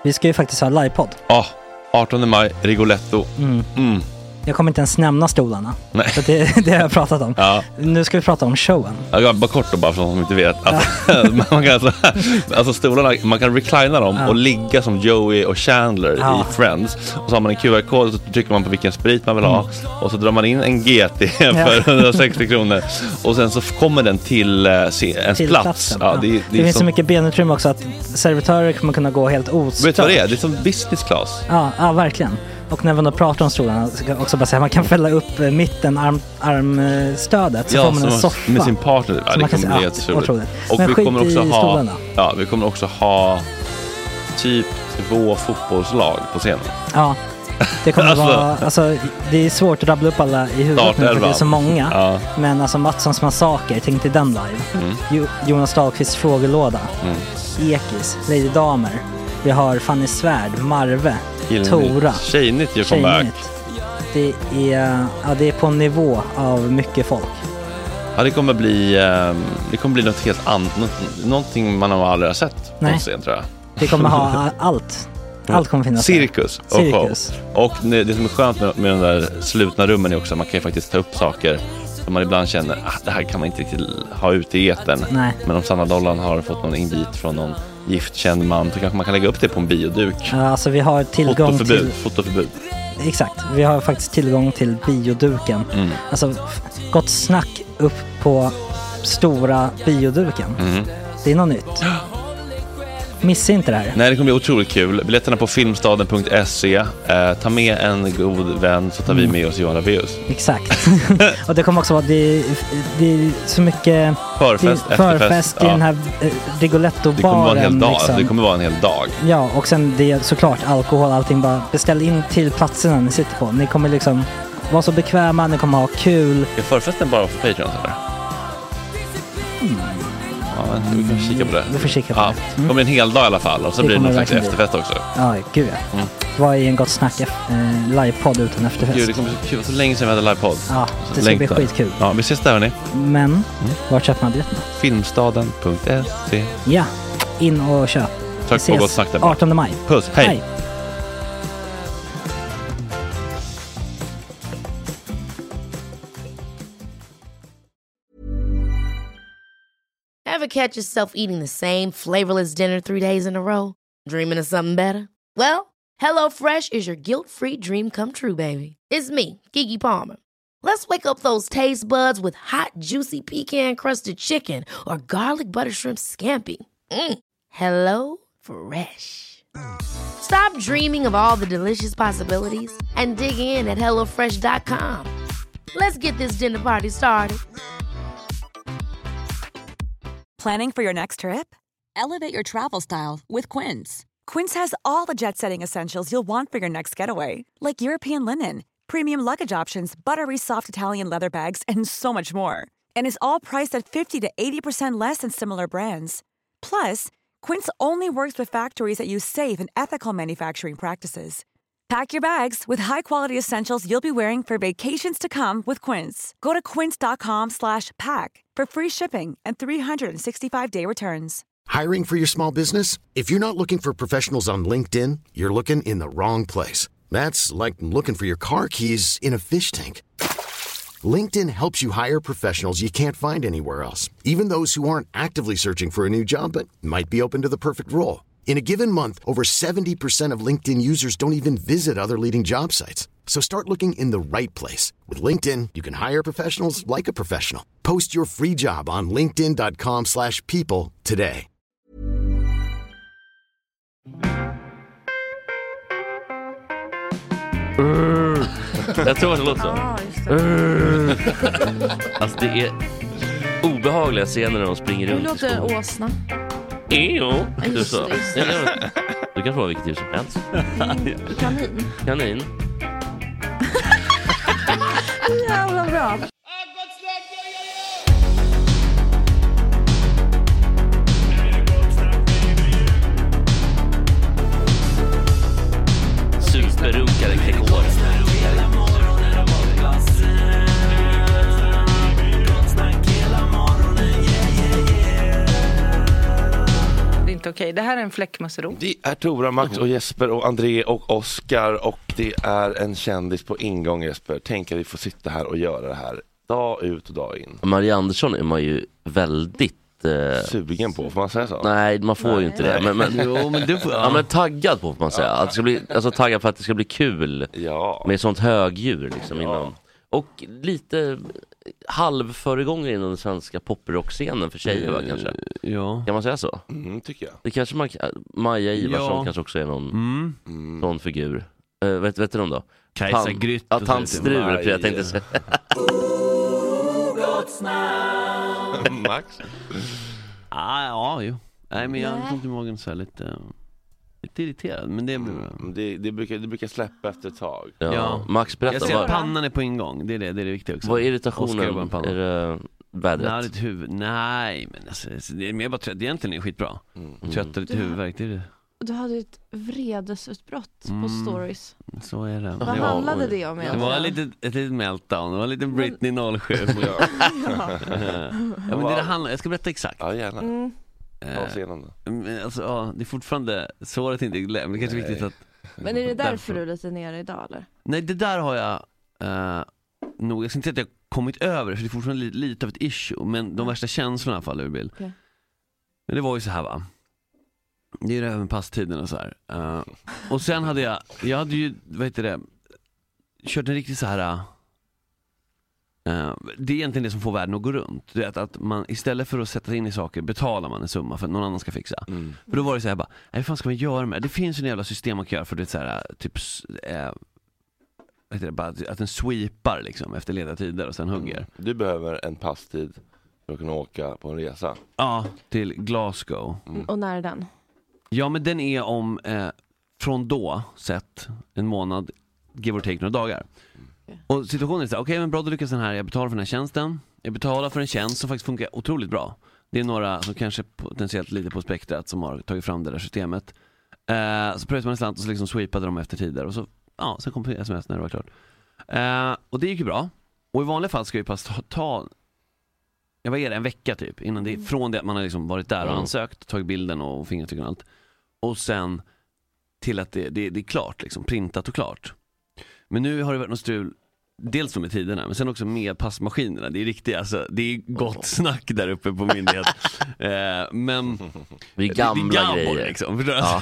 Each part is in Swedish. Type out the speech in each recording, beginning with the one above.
Vi ska ju faktiskt ha livepodd. Ja, 18 maj, Rigoletto. Jag kommer inte ens nämna stolarna. Nej. För det har jag pratat om. Ja. Nu ska vi prata om showen. Ja, bara kort då, bara för de som inte vet. Man kan alltså stolarna, man kan reclina dem och ligga som Joey och Chandler i Friends. Och så har man en QR-kod och så trycker man på vilken sprit man vill ha. Och så drar man in en GT för 160 kronor. Och sen så kommer den till ens plats. Ja, det finns så mycket benutrymme också att servitörer kommer kunna gå helt ostört. Vet du vad det är? Det är som business class. Ja, verkligen. Och när man då pratar om stolarna så kan jag också bara säga att man kan fälla upp mitten armstödet så får man en soffa med sin partner. Ja, det kommer bli helt otroligt. Och men vi kommer också stolarna. vi kommer också ha typ 2 fotbollslag på scenen. Ja. Det kommer vara, alltså det är svårt att rabbla upp alla i huvudet nu för det är så många. Ja. Men alltså Mattssons massaker, tänk till den live. Jonas Dahlqvists frågelåda. Ekis, Lady Damer. Vi har Fanny Svärd, Marve, Tora. Tjejnytt gör comeback. Det är på en nivå av mycket folk. Ja, det kommer bli något helt annat. Någonting man har aldrig sett på scen, tror jag. Det kommer ha allt. Allt kommer finnas. Cirkus. Och det som är skönt med de där slutna rummen är också att man kan ju faktiskt ta upp saker som man ibland känner det här kan man inte riktigt ha ute i etern. Nej. Men om Sanna Dollan har fått någon invit från någon giftkänd man så kanske man kan lägga upp det på en bioduk. Ja, alltså vi har tillgång till fotoförbud. Exakt, vi har faktiskt tillgång till bioduken. Alltså gott snack upp på stora bioduken. Det är något nytt. Missa inte det här. Nej, det kommer bli otroligt kul. Biljetterna på filmstaden.se. Ta med en god vän så tar vi med oss Johan Rabaeus. Exakt. Och det kommer också vara det är så mycket förfest i den här Rigoletto-baren. Det kommer vara en hel dag. Liksom. Det kommer vara en hel dag. Ja, och sen det är såklart alkohol, allting. Bara beställ in till platserna ni sitter på. Ni kommer liksom vara så bekväma, ni kommer ha kul. Är förfesten bara för Patreon eller? Ja, vi kan kika på det. Vi får kika på det. Det kommer en hel dag i alla fall. Och så blir det någon slags efterfest också. Ja, gud ja. Vad är en gott snack livepodd utan efterfest? Gud, det kommer bli kul. Så länge sedan vi hade livepodd. Ja, det ska bli skitkul. Ja, vi ses där hörni. Men, vart köper man biljetterna? Filmstaden.se. Ja, in och köp. Tack på gott snack där. 18 maj. Puss, hej. Ever catch yourself eating the same flavorless dinner 3 days in a row? Dreaming of something better? Well, HelloFresh is your guilt-free dream come true, baby. It's me, Keke Palmer. Let's wake up those taste buds with hot, juicy pecan-crusted chicken or garlic butter shrimp scampi. Hello Fresh. Stop dreaming of all the delicious possibilities and dig in at HelloFresh.com. Let's get this dinner party started. Planning for your next trip? Elevate your travel style with Quince. Quince has all the jet-setting essentials you'll want for your next getaway, like European linen, premium luggage options, buttery soft Italian leather bags, and so much more. And is all priced at 50 to 80% less than similar brands. Plus, Quince only works with factories that use safe and ethical manufacturing practices. Pack your bags with high-quality essentials you'll be wearing for vacations to come with Quince. Go to quince.com/pack for free shipping and 365-day returns. Hiring for your small business? If you're not looking for professionals on LinkedIn, you're looking in the wrong place. That's like looking for your car keys in a fish tank. LinkedIn helps you hire professionals you can't find anywhere else, even those who aren't actively searching for a new job but might be open to the perfect role. In a given month, over 70% of LinkedIn users don't even visit other leading job sites. So start looking in the right place. With LinkedIn, you can hire professionals like a professional. Post your free job on linkedin.com/people today. Jag tror att det låter så. Alltså det är obehagliga scener när de springer runt. Det låter åsna. Du så. Du kan få vilket djur som helst. Kanin. Jävla bra. Superrunkare Gregor. inte okej. Det här är en fläckmussero. Det är Tora, Max och Jesper och André och Oskar. Och det är en kändis på ingång, Jesper. Tänk att vi får sitta här och göra det här dag ut och dag in. Maria Andersson är man ju väldigt sugen på, får man säga så? Nej, man får ju inte det. Men, jo, men du får, men taggad på, får man säga. Att det ska bli, alltså taggad för att det ska bli kul med sånt högdjur liksom inom. Och lite halvföregångare inom den svenska poprockscenen för tjejer, va, kanske. Ja. Kan man säga så? Tycker jag. Det kanske Maja Ivarsson kanske också är någon sån figur. Vet du om då? Kajsa Grytt. Ja, Tantstrul, jag tänkte säga. Max? Jo. Nej, men jag har inte magen så här lite irriterad, men det brukar släppa efter ett tag. Ja. Max, berätta. Jag ser pannan är på ingång. Det är det viktiga också. Vad är irritationen? Är det vädret? Nej, men alltså, det är mer bara trött. Egentligen är det skitbra. Trött och lite huvudvärk, det är det. Du hade ett vredesutbrott på stories. Så är det. Vad handlade det om? Det var ett litet meltdown. Det var en liten Britney 07. Men det handlar, jag ska berätta exakt. Ja, gärna. Alltså, det är fortfarande såret inte glömt. Det är kanske viktigt att... Men är det därför du är lite nere idag, eller? Nej, det där har jag nog... Jag ska inte säga att jag kommit över, för det är fortfarande lite av ett issue. Men de värsta känslorna faller ur bild. Okay. Men det var ju så här, va? Det är ju det här med passtiden och så här. Och sen hade jag hade ju, vad heter det, kört en riktigt så här... det är egentligen det som får världen att gå runt. Det är att man istället för att sätta sig in i saker betalar man en summa för att någon annan ska fixa. För då var det så här bara, nej, vad fan ska man göra med det? Det finns ju en jävla system man kan göra för det så här, typ vad heter det, bara att den sweepar liksom efter ledartider och sen hugger. Du behöver en passtid för att kunna åka på en resa. Ja, till Glasgow. Och när är den? Ja, men den är om från då sett en månad, give or take några dagar. Och situationen är så här, okej, men bra, då lyckas den här. Jag betalar för den här tjänsten. Jag betalar för en tjänst som faktiskt funkar otroligt bra. Det är några som kanske potentiellt lite på spektrat som har tagit fram det där systemet. Så pröjade man en slant och så liksom sweepade de efter tider. Och så, sen kom sms när det var klart. Och det gick ju bra. Och i vanliga fall ska vi pass ta vad är det, en vecka typ innan det, från det att man har liksom varit där och ansökt, tagit bilden och fingertryck och allt. Och sen till att det är klart liksom, printat och klart. Men nu har det varit något strul, dels med tiderna, men sen också med passmaskinerna. Det är riktigt, alltså, det är gott snack där uppe på myndighet. Men det är gamla grejer liksom,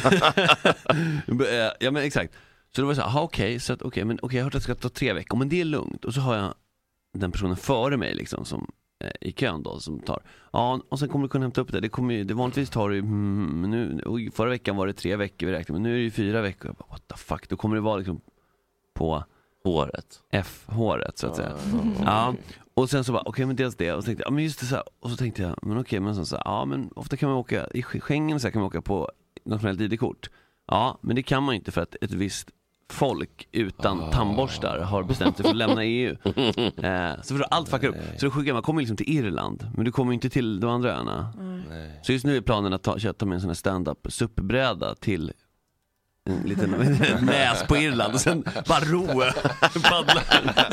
ja, men exakt. Så det var så här, okej, men jag har hört att det ska ta 3 veckor, men det är lugnt. Och så har jag den personen före mig liksom, som i kön då, som tar. Ja, och sen kommer du kunna hämta upp det. Det vanligtvis tar det nu, förra veckan var det 3 veckor vi räknade, men nu är det ju 4 veckor. Jag bara, what the fuck, då kommer det vara liksom på håret. F-håret så att säga. Ja. Och sen så bara, okej, men dels det. Och så tänkte jag, men just det så här. Och så tänkte jag, men okej, men så här, ja, men ofta kan man åka i Schengen, så här, kan man åka på nationellt ID-kort. Ja, men det kan man inte för att ett visst folk utan tandborstar har bestämt sig för att lämna EU. Så för allt fuckar upp. Så då skickar man kommer liksom till Irland, men du kommer inte till de andra öarna. Så just nu är planen att ta med en sån här stand-up suppbräda till en liten näs på Irland och sen bara roa paddla.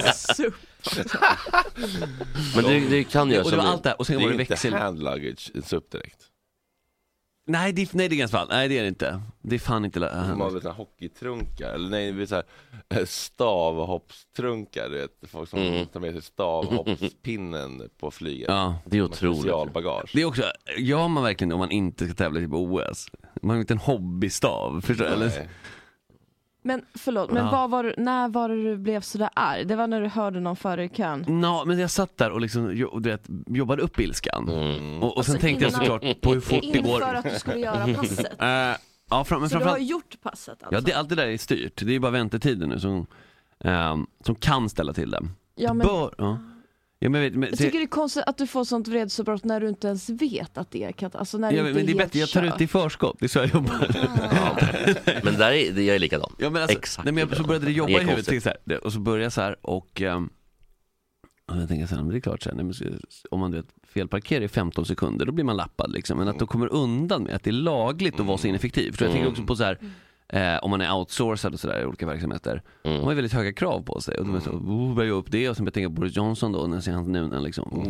Men det kan ju, och det var allt där, och sen det var är det inte växel. hand luggage, ett SUP direkt. Nej, det är ganska fall. Nej, det är det inte. Det är fan inte. Man har väl hockeytrunkar eller nej, det är så här stavhoppstrunkar, du vet, folk som tar med sig stavhoppspinnen på flyget. Ja, det är otroligt. Specialbagage. Det är också, gör man verkligen om man inte ska tävla på OS. Man har inte en hobbystav, förstår du? Eller? Men förlåt, men när var det du blev så där arg? Det var när du hörde någon före i kön? Men jag satt där och liksom jobbade upp ilskan. Och sen tänkte jag såklart på hur fort det går. Inför att du skulle göra passet? Ja, så du har gjort passet alltså? Ja, allt det där är styrt. Det är bara väntetiden nu som kan ställa till det. Ja, men... jag tycker det är konstigt att du får sånt vredesutbrott när du inte ens vet att det är alltså när det men det är bättre, jag tar ut det i förskott. Det är så jag jobbar. Men där är jag likadan. Ja, men alltså, exakt. Nej, men så började det jobba i huvudet så här, och så började jag så här och jag tänker sen, men det är klart sen, om man felparkerar i 15 sekunder då blir man lappad liksom. Men att de kommer undan med att det är lagligt att vara så ineffektiv. För jag tänker också på så här om man är outsourcad och sådär i olika verksamheter. De har väldigt höga krav på sig. Och de är så, börjar upp det och sen börjar jag tänka på Boris Johnson då, när jag ser hans nunen liksom. Och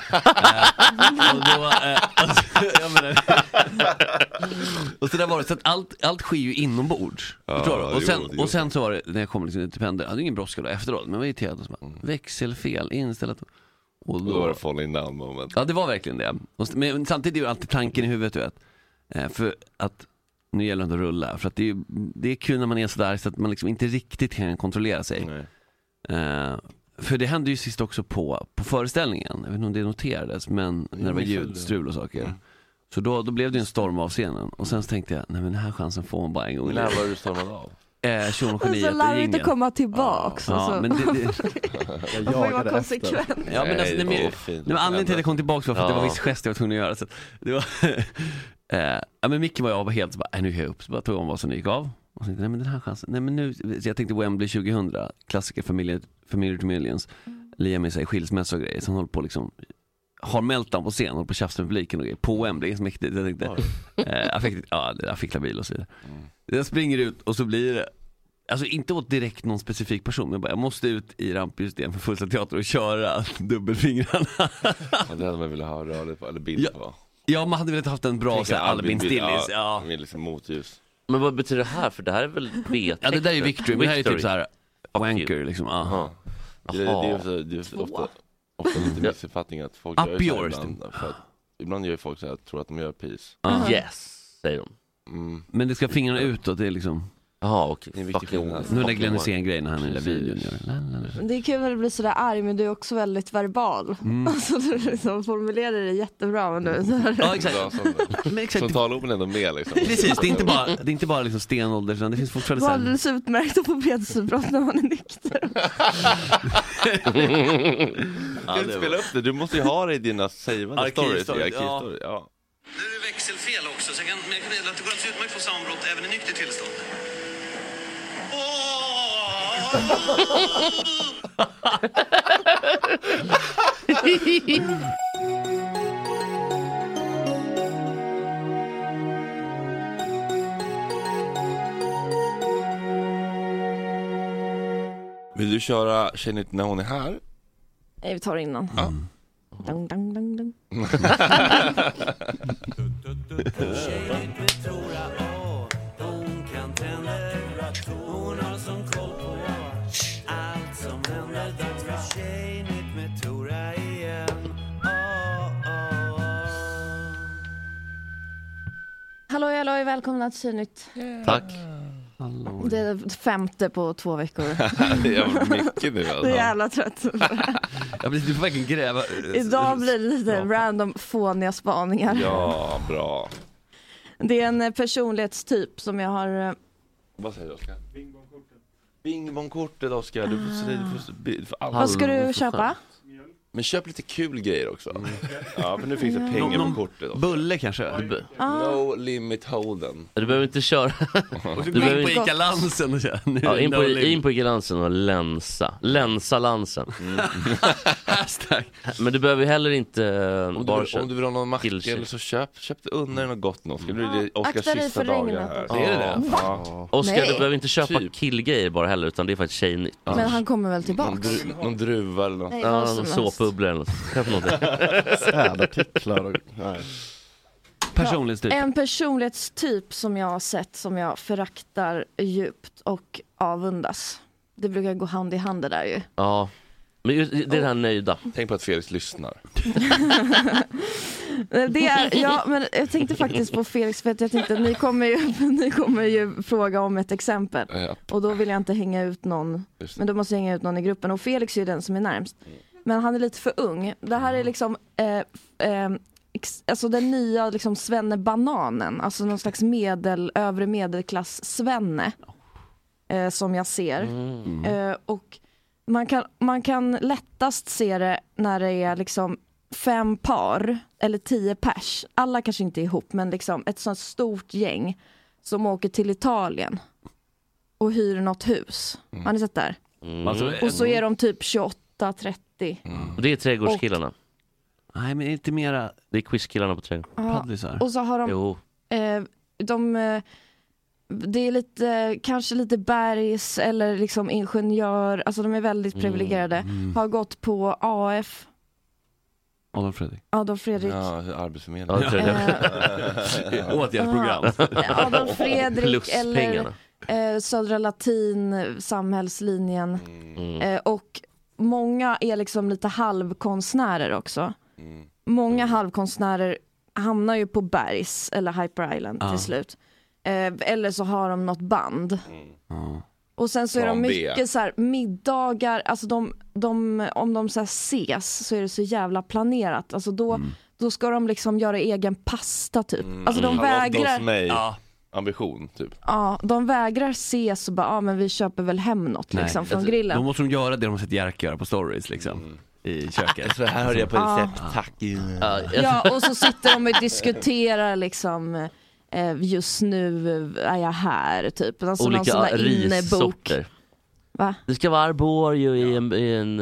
då, jag menar, och så där var det, så att allt sker ju inombords. Och sen så var det, när jag kom liksom till pendeln, jag hade ingen brådska då efteråt, men jag var irriterad och så bara, växelfel, inställt. Och då var det falling down moment. Ja, det var verkligen det. Men samtidigt är ju alltid tanken i huvudet, du vet. För att nu gäller det att rulla. För att det är kul när man är sådär så att man liksom inte riktigt kan kontrollera sig. För det hände ju sist också på föreställningen. Jag vet inte om det noterades, men när det var ljudstrul och saker. Så då blev det en storm av scenen. Och sen så tänkte jag, nej men den här chansen får man bara en gång. När var du stormad av? Så lär inte komma tillbaks. Ja, men jag jagade konsekvent. Ja, men alltså, anledningen till att jag kom tillbaks var för att det var viss gest jag var tvungen att göra. Så det var men Micke var jag helt så bara, nu är jag upp. Så bara tog om vad som gick av. Och så tänkte, nej men den här chansen. Nej men nu, så jag tänkte Wembley 2000, klassiker Family to Millions. Liam med sig skilsmässa och grejer. Så han håller på liksom, har meltdown på scen, håller på tjafs med publiken och grejer. På Wembley, det är så mäktigt. Jag tänkte, jag fick labil och så vidare. Jag springer ut och så blir det, alltså inte åt direkt någon specifik person, men jag måste ut i rampsystem för Fullsatt Teater och köra dubbelfingrarna. Det hade man velat ha rörligt på, eller bild på. Ja, man hade velat haft en bra Albin Stillis. Ja, med liksom motljus. Men vad betyder det här? För det här är väl B-text? Ja, det där är Victory, men det här är typ så här wanker liksom. Det är ofta lite missuppfattning att folk gör yours. Ibland gör folk så här, tror att de gör peace. Yes, säger de. Men det ska fingrarna utåt, det är liksom. Jaha, okej. Nu är det Glenn Hysén-grejen när han är i videon gör. Det är kul när du blir sådär arg, men du är också väldigt verbal. Alltså du liksom formulerar det jättebra. Ja, exakt. Som talorden är de med liksom. Precis, det är inte bara liksom stenålder, utan det finns fortfarande så här. Du är alldeles utmärkt att få breddsutbrott när man är nykter. Ska du spela upp det? Du måste ju ha det i dina savade stories. Nu är det växelfel också, så jag kan meddela att det går alldeles utmärkt på sambrott även i nykter tillstånd. Vill du köra Tjejen när hon är här? Nej, vi tar det innan. Ja. Dang, dang, dang, dang. Hallå, välkomna till Tjejnytt. Tack. Det är 5:e på 2 veckor. Det är mycket nu alltså. Det är jävla trött. Du får verkligen gräva. Idag blir det lite random fåniga spaningar. Ja, bra. Det är en personlighetstyp som jag har... Vad säger du, Oskar? Bingbongkortet, Oskar. Du får Vad ska du köpa? Men köp lite kul grejer också. Ja, för nu finns det pengar på kortet också. Bulle kanske? No limit holden. Du behöver inte köra. Du behöver på Ica Lansen och köra. Ja, in på Ica Lansen och länsa Lansen. Hashtag. Men du behöver heller inte om du vill ha någon macka eller så köp det under något gott nog. Ska det Oskars sista dagar här. Det är det. Ja. Oskar, du behöver inte köpa killgrejer bara heller, utan det är faktiskt Tjejnytt. Men han kommer väl tillbaka. Någon druva eller något. Någon såpbubblor eller något. Sädartiklar och... Personlighetstyp. En personlighetstyp som jag har sett, som jag föraktar djupt och avundas. Det brukar gå hand i hand det där ju. Ja, men det är det här nöjda. Tänk på att Felix lyssnar. Det är, ja, men jag tänkte faktiskt på Felix, för att jag tänkte ni kommer ju fråga om ett exempel. Och då vill jag inte hänga ut någon, men då måste jag hänga ut någon i gruppen. Och Felix är ju den som är närmst. Men han är lite för ung. Det här är liksom alltså den nya liksom svennebananen, alltså någon slags övre medelklass svenne som jag ser. Och man kan lättast se det när det är liksom 5 par eller 10 pers. Alla kanske inte är ihop, men liksom ett sånt stort gäng som åker till Italien och hyr något hus. Har ni sett där? Och så är de typ 28-30. Och det är trädgårdskillarna. Nej, men inte mera. Det är quizkillarna på trädgården. Och så har de det är lite, kanske lite bergs eller liksom ingenjör, alltså de är väldigt privilegierade. Har gått på AF. Adolf Fredrik. Ja, arbetsförmedling. Åtgärdsprogram. Adolf Fredrik eller Södra Latin, samhällslinjen. Och många är liksom lite halvkonstnärer också. Många halvkonstnärer hamnar ju på Bergs eller Hyper Island till slut. Eller så har de något band. Och sen så är de mycket så här middagar, alltså om de så här ses så är det så jävla planerat. Alltså då ska de liksom göra egen pasta typ. Alltså de vägrar ambition typ. Ja, de vägrar ses och bara men vi köper väl hem något liksom från grillen. Då måste de göra det de har sett Jerka göra på stories liksom. I köket. Så här hörde jag på recept, tack. Ja, och så sitter de och diskuterar liksom just nu är jag här typ. Alltså olika rissorter. Va? Det ska vara arborio i en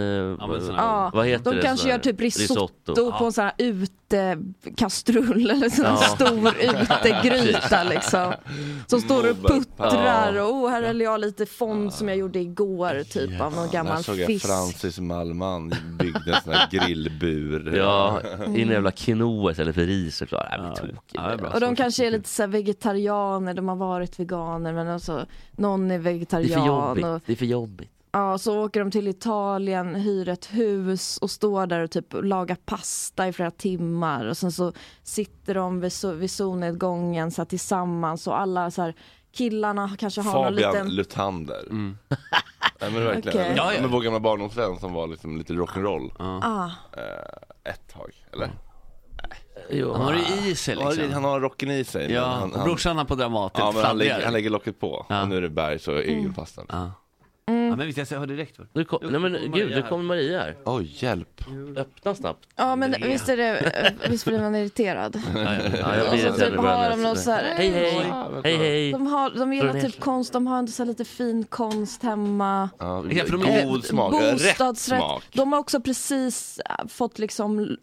vad heter de det? Kanske gör typ risotto på en sån här utekastrull eller en stor utegryta liksom. Som står och puttrar och här häller jag lite fond som jag gjorde igår typ av någon gammal såg fisk. Francis Malman byggde en sån här grillbur. Ja, i en jävla quinoa eller för ris såklart. Och de kanske är lite så här vegetarianer, de har varit veganer men alltså någon är vegetarian. Det är för jobbigt. Ja, så åker de till Italien, hyr ett hus och står där och typ lagar pasta i flera timmar. Och sen så sitter de vid solnedgången så här, tillsammans och alla så här, killarna kanske har Fabian någon liten... Luthander. Nej, men verkligen. Okay. Men vår gamla barndomsvän som var liksom lite rock'n'roll. Ett tag, eller? Jo, han har det i sig liksom. Han har rocken i sig. Ja, brorsan har på Dramaten. Ja, men han lägger locket på. Och nu är det berg så egenpastan. Ja, men visst jag hör direkt. Nej men gud, nu kommer Maria här. Oj, hjälp. Öppna snabbt. Ja, men visst blir man irriterad. Jag blir så typ har de någon så här, hej. De gillar typ konst, de har ändå så lite fin konst hemma. God smak, rätt smak. De har också precis fått liksom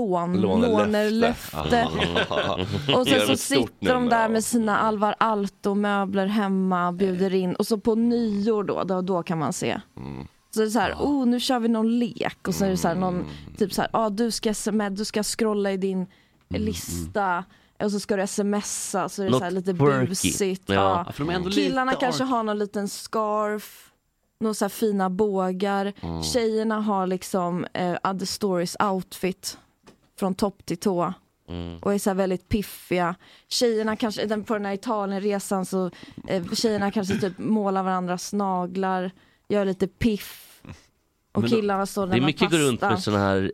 lånerlöfte. Och sen så sitter de där med sina Alvar Aalto-möbler hemma, bjuder in. Och så på nyår då kan man se. Så det är så här, nu kör vi någon lek. Och så är det så här, någon typ så här, du ska scrolla i din lista. Och så ska du smsa. Så är det så här lite busigt. Ja. Killarna kanske har någon liten scarf. Några så här fina bågar. Tjejerna har liksom Other Stories outfit. Från topp till tå. Och är så här väldigt piffiga. Tjejerna kanske, på den här Italienresan så tjejerna kanske typ målar varandras naglar, gör lite piff. Och killarna står där med pasta. Det är mycket går runt med såna här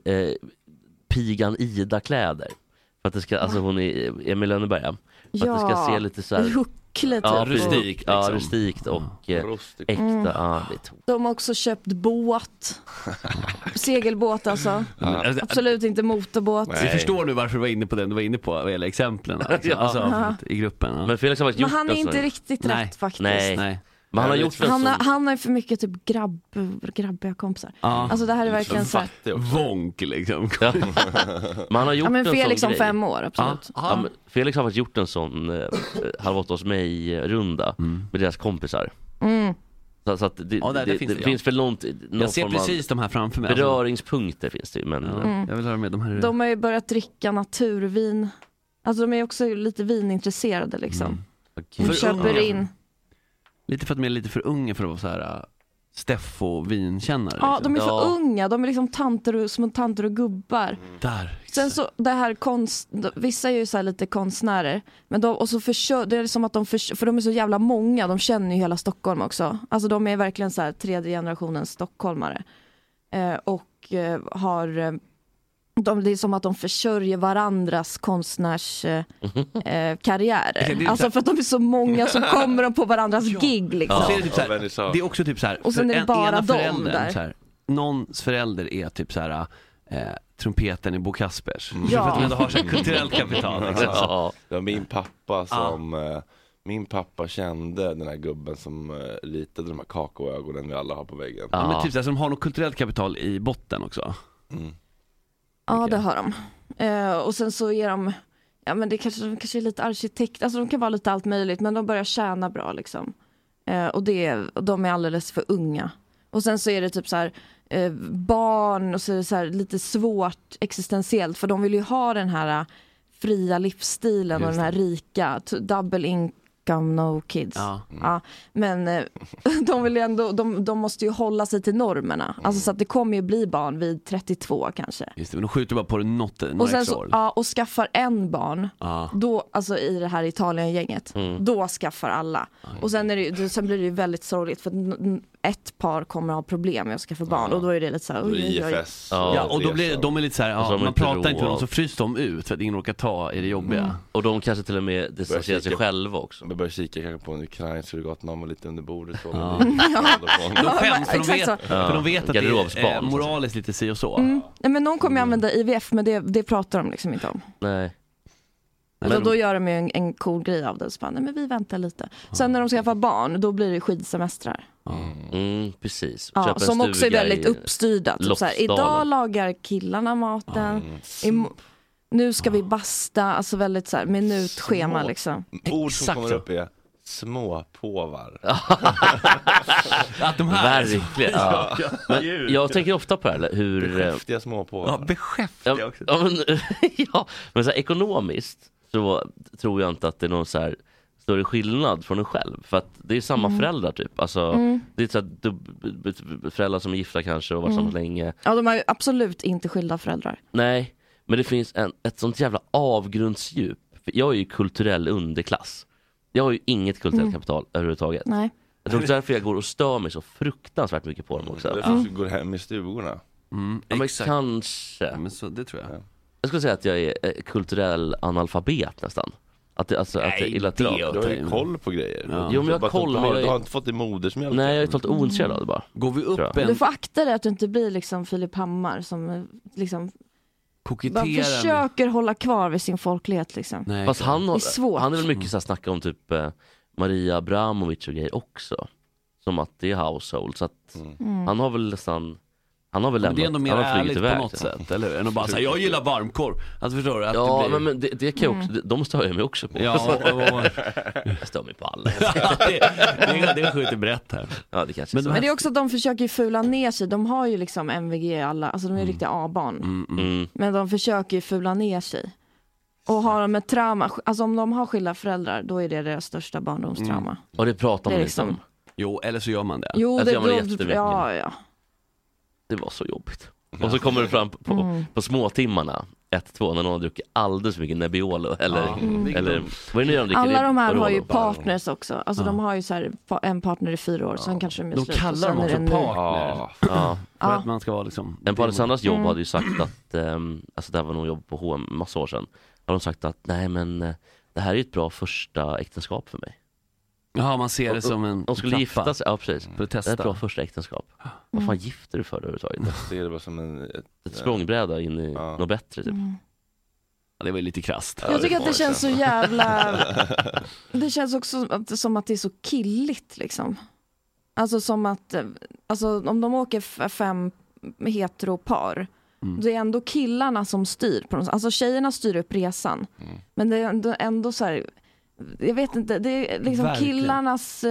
Pigan Ida-kläder. För att det ska, alltså hon är Emil Lönneberg. För att det ska se lite så här huckligt rustikt liksom. Ja, rustikt och äkta. De har också köpt båt. Segelbåt alltså. Absolut inte motorbåt. Vi förstår nu varför du var inne på den du var inne på vad gäller exemplen alltså, i gruppen. Men Felix har faktiskt gjort han är inte riktigt rätt faktiskt. Nej. Men han har gjort han har för mycket typ grabbiga kompisar. Alltså det här är verkligen så här vonk liksom. Men han har gjort men Felix om 5 år absolut. Men Felix har faktiskt gjort en sån Halv åtta hos mig runda med deras kompisar. Så att det finns för långt. Jag ser precis de här framför mig. Beröringspunkter finns det men jag vill höra med de här. De har ju börjat dricka naturvin. Alltså de är också lite vinintresserade liksom. De köper in. Lite för att de är lite för unga för att vara så här Steffo vinkännare. Ja, liksom. de är för unga. De är liksom små tanter och gubbar. Där. Sen så det här vissa är ju så här lite konstnärer, men de och så det är som att för de är så jävla många. De känner ju hela Stockholm också. Alltså de är verkligen så här 3:e generationens stockholmare. Och har det är som att de försörjer varandras konstnärskarriärer. Alltså för att de är så många som kommer på varandras gig liksom. Det är typ så här, det är också typ så här. Och sen är det bara de där. Så här, någons förälder är typ så här trumpeten i Bo Kaspers. För att de ändå har så här kulturellt kapital. Liksom. Ja, min pappa som min pappa kände den här gubben som ritade de här kakoögonen vi alla har på väggen. Ja, men typ så här, som har något kulturellt kapital i botten också. Ja, det har de. Och sen så är de ja men det kanske är lite arkitekt, alltså de kan vara lite allt möjligt, men de börjar tjäna bra liksom. Och de är alldeles för unga. Och sen så är det typ så här barn, och så är det så här lite svårt existentiellt, för de vill ju ha den här fria livsstilen och den här rika double income no kids. Ja, men de vill ju ändå, de måste ju hålla sig till normerna. Alltså så att det kommer ju bli barn vid 32 kanske. Just det, men de skjuter bara på det några och sen så, och skaffar en barn. Då, alltså i det här Italien-gänget, då skaffar alla. Och sen sen blir det ju väldigt sorgligt, för ett par kommer ha problem med att skaffa barn, och då är det lite så här IFS. Ja, och då blir de är lite så här, man pratar inte med dem, så fryser de ut för att ingen råkar ta i det jobbiga. Och de kanske till och med distanserar sig själva också. De börjar kika kanske på en ukrainsk surrogatmamma lite under bordet. De skäms för de vet att det är moraliskt lite si och så. Nej, men någon kommer ju använda IVF, men det pratar de liksom inte om. Nej. Men då gör de ju en cool grej av det. Så nej, men vi väntar lite. Sen när de skaffar barn, då blir det skidsemestrar. Precis. Som också är väldigt uppstyrda. Typ så här, idag lagar killarna maten. Nu ska vi basta. Alltså väldigt så här, minutschema liksom. Ord som kommer upp är små påvar. Att de här verkligen. Men jag tänker ofta på det här, hur beskäftiga små påvar. Beskäftiga också. Men så här, ekonomiskt så tror jag inte att det är någon så här större skillnad från en själv, för att det är samma föräldrar typ. Alltså det är så här, föräldrar som är gifta kanske och varit samma länge. Ja, de har ju absolut inte skilda föräldrar. Nej, men det finns ett sånt jävla avgrundsdjup. Jag är ju kulturell underklass. Jag har ju inget kulturellt kapital överhuvudtaget. Nej. Jag tror därför jag går och stör mig så fruktansvärt mycket på dem också. Därför går hem i stugorna. Ja, men kanske. Men så, det tror jag. Jag skulle säga att jag är kulturell analfabet nästan. Att det är illa till. Du har ju koll på grejer. Jo, men jag har koll. Du har inte fått i modersmjölk. Nej, jag är helt ointresserad av det bara. Går vi upp Du får akta dig att du inte blir liksom Filip Hammar som liksom bara försöker hålla kvar vid sin folklighet liksom. Nej, fast han är väl mycket så här snacka om typ Maria Abramovic och grejer också. Som att det är household. Så att han har väl nästan... Han har väl lämnat. Det är ändå mer ärligt på något sätt, eller hur? Än att bara säga, jag gillar varmkorv. Alltså förstår du? Att ja, det blir... men det kan jag också, de stör jag mig också på. Ja, jag stör mig på alla. det är sjukt brett här. Ja, det kanske men det är också att de försöker fula ner sig. De har ju liksom MVG alla, alltså de är riktiga A-barn. Men de försöker ju fula ner sig. Och har de ett trauma, alltså om de har skilda föräldrar, då är det deras största barndomstrauma. Och det pratar man liksom. Jo, eller så gör man det. Jo, det gör man det jättemycket. Ja. Det var så jobbigt. Och så kommer det fram på småtimmarna 1-2 när någon har druckit alldeles för mycket Nebbiolo eller vad är det de alla de här har ju partners också. Alltså de har ju så här en partner i 4 år, sen kanske de är slut. De kallar dem också partner. För att man ska vara liksom... En på Alessandras jobb hade ju sagt att alltså det här var någon jobb på H&M massa år sedan. Har de sagt att nej men det här är ett bra första äktenskap för mig. Ja, man ser det som en de skulle trappa. gifta sig, ja precis. För att testa. Det är ett bra första äktenskap. Vad fan gifter du för överhuvudtaget? Jag ser det bara som ett språngbräda in i något bättre typ. Ja, det var lite krasst. Jag tycker att det känns så jävla... Det känns också som att det är så killigt liksom. Alltså som att... Alltså om de åker 5 heteropar, det är ändå killarna som styr på något. Alltså tjejerna styr upp resan. Men det är ändå så här... Jag vet inte, det är liksom verkligen killarnas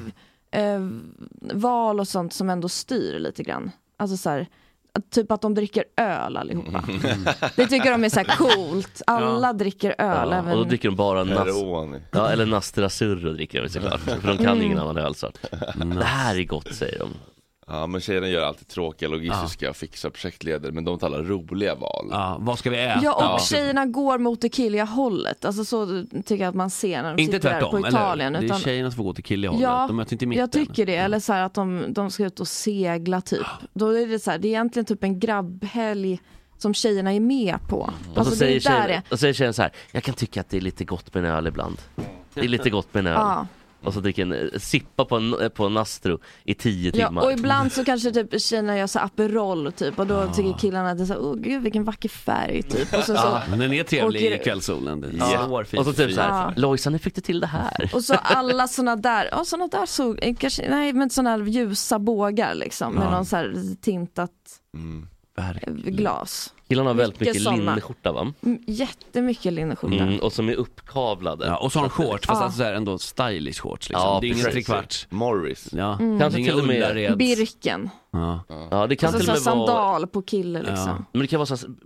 val och sånt som ändå styr lite grann. Alltså så här, typ att de dricker öl allihopa. Det tycker de är så här coolt. Alla dricker öl. Ja, och då dricker de bara eller Nastra Surro dricker de såklart. För de kan ingen annan öl så. Det här är gott, säger de. Ja, men tjejerna gör alltid tråkiga logistiska fixar projektledare, men de talar roliga val. Ja, vad ska vi äta? Ja, och tjejerna går mot det killiga hållet. Alltså så tycker jag att man ser när de inte sitter tvärtom, där på Italien. Eller? Det är tjejerna som får gå till killiga hållet. Ja, de möter inte i mitten. Jag tycker det. Eller så här att de ska ut och segla typ. Då är det så här, det är egentligen typ en grabbhelg som tjejerna är med på. Och så säger tjejerna så här, jag kan tycka att det är lite gott med en öl ibland. Det är lite gott med en öl. Ja. Och så dricker en sippa på Nastro i 10 timmar. Och ibland så kanske typ tjejerna gör så Aperol typ. Och då tycker killarna att det är så här, gud vilken vacker färg typ. Och så men den är trevlig i kvällssolen. Och så typ så här, Lojsan, hur fick du till det här? Och så alla såna där så kanske, nej men såna ljusa bågar liksom. Med någon så här tintat glas. Killarna har väldigt mycket linneskjorta, va? Jättemycket linneskjorta. Och som är uppkavlade. Ja, och så har de shorts, fast alltså så här ändå stylish shorts liksom. Ja, det är ingen trekvarts. Morris. Ja. Kanske till och med Birken. Ja, det kan alltså till och med sandal på kille liksom. Men det kan vara så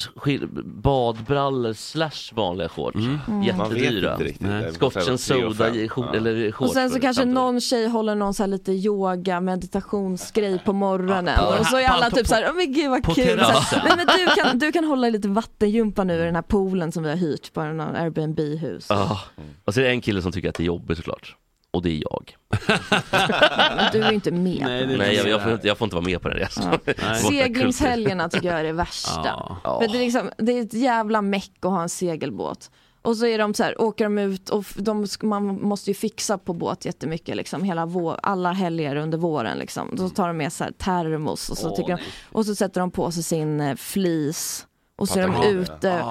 badbrallor / vanliga shorts. Jättedyra. Scotch and soda eller shorts. Och sen så kanske någon tjej håller någon så här lite yoga meditationsgrej på morgonen. Och så är alla typ så här, men gud vad kul. Nej, men du kan hålla lite vattengympa nu i den här poolen som vi har hyrt på en Airbnb-hus. Och så är det en kille som tycker att det är jobbigt såklart. Och det är jag. Men du är ju inte med. Nej, jag får inte vara med på den resan. Seglingshelgerna tycker jag är det värsta. För det är ett jävla meck att ha en segelbåt. Och så är de så här, åker de ut och man måste ju fixa på båt jättemycket liksom, alla helger under våren liksom. Då tar de med så här termos och så och så sätter de på sig sin flis och så är de ute.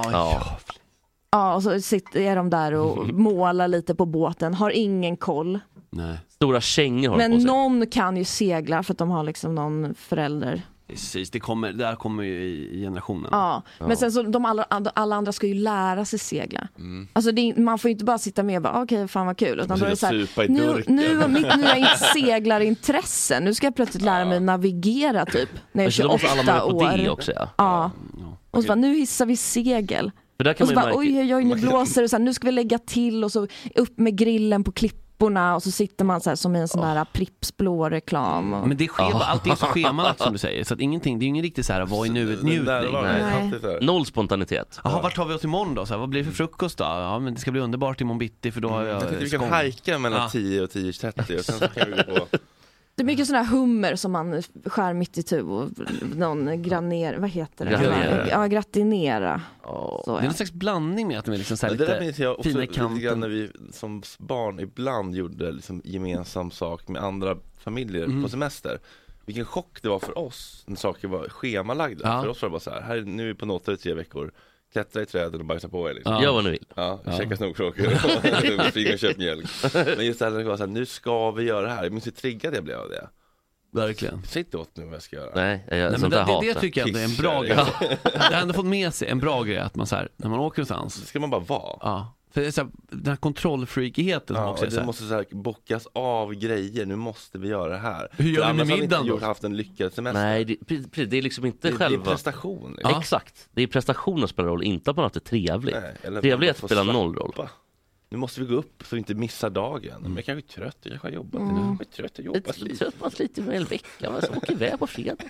Ja, och så är de där och målar lite på båten, har ingen koll. Nej. Stora kängor har men på sig. Någon kan ju segla för att de har liksom någon förälder. Precis, det kommer ju i generationen. Ja, men sen så alla andra ska ju lära sig segla. Alltså man får ju inte bara sitta med och bara okej, fan vad kul. Utan då är det så här, nu var mitt nya seglarintresse. Nu ska jag plötsligt lära mig navigera typ när jag är 28 år. Det också, Och så bara, nu hissar vi segel. Och så bara, oj, nu blåser det så här, nu ska vi lägga till och så upp med grillen på klipporna och så sitter man så här som i en sån där Pripps blå reklam. Men det sker allting så schemalagt som du säger, så att ingenting, det är ingen riktigt så här vad är nu ett njutning. Noll spontanitet. Jaha, vart tar vi oss imorgon då? Så här, vad blir det för frukost då? Ja, men det ska bli underbart imorgon bitti för då har jag vi kan hajka mellan 10 och 10:30 och sen så kan vi gå på. Det är mycket sådana här hummer som man skär mitt i tu och någon vad heter det? Gratinera. Det är en slags blandning med att de är liksom så här lite det minns jag också fina i kanten. när vi som barn ibland gjorde liksom gemensam sak med andra familjer på semester. Vilken chock det var för oss när saker var schemalagda. För oss var det bara så här nu är vi på något i 3 veckor. Klättra i träden och bajsa på er liksom. Gör vad ni vill. Käka snorkråkor och springa och köpa mjölk. Men just det här, det var så här, nu ska vi göra det här. Jag minns hur triggad jag blev av det. Verkligen. Säg inte åt nu vad jag ska göra. Nej, men det tycker jag är en bra grej. Jag har ändå fått med sig en bra grej att man så här, när man åker någonstans. Det ska man bara vara. För det är så här, den här kontrollfreakigheten som också är så här. Det måste så här bockas av grejer. Nu måste vi göra det här. Hur gör vi med middagen då? Har inte haft en lyckad semester. Nej, det är liksom inte själva. Det är prestation. Liksom. Exakt. Det är prestationen som spelar roll, inte att man har haft det trevligt. Trevlighet spelar noll roll. Nu måste vi gå upp så vi inte missar dagen. Men jag kanske är trött, jag kanske har jobbat. Jag är trött, jag jobbar lite. Trött man sliter med en vecka, men så åker iväg på fredag.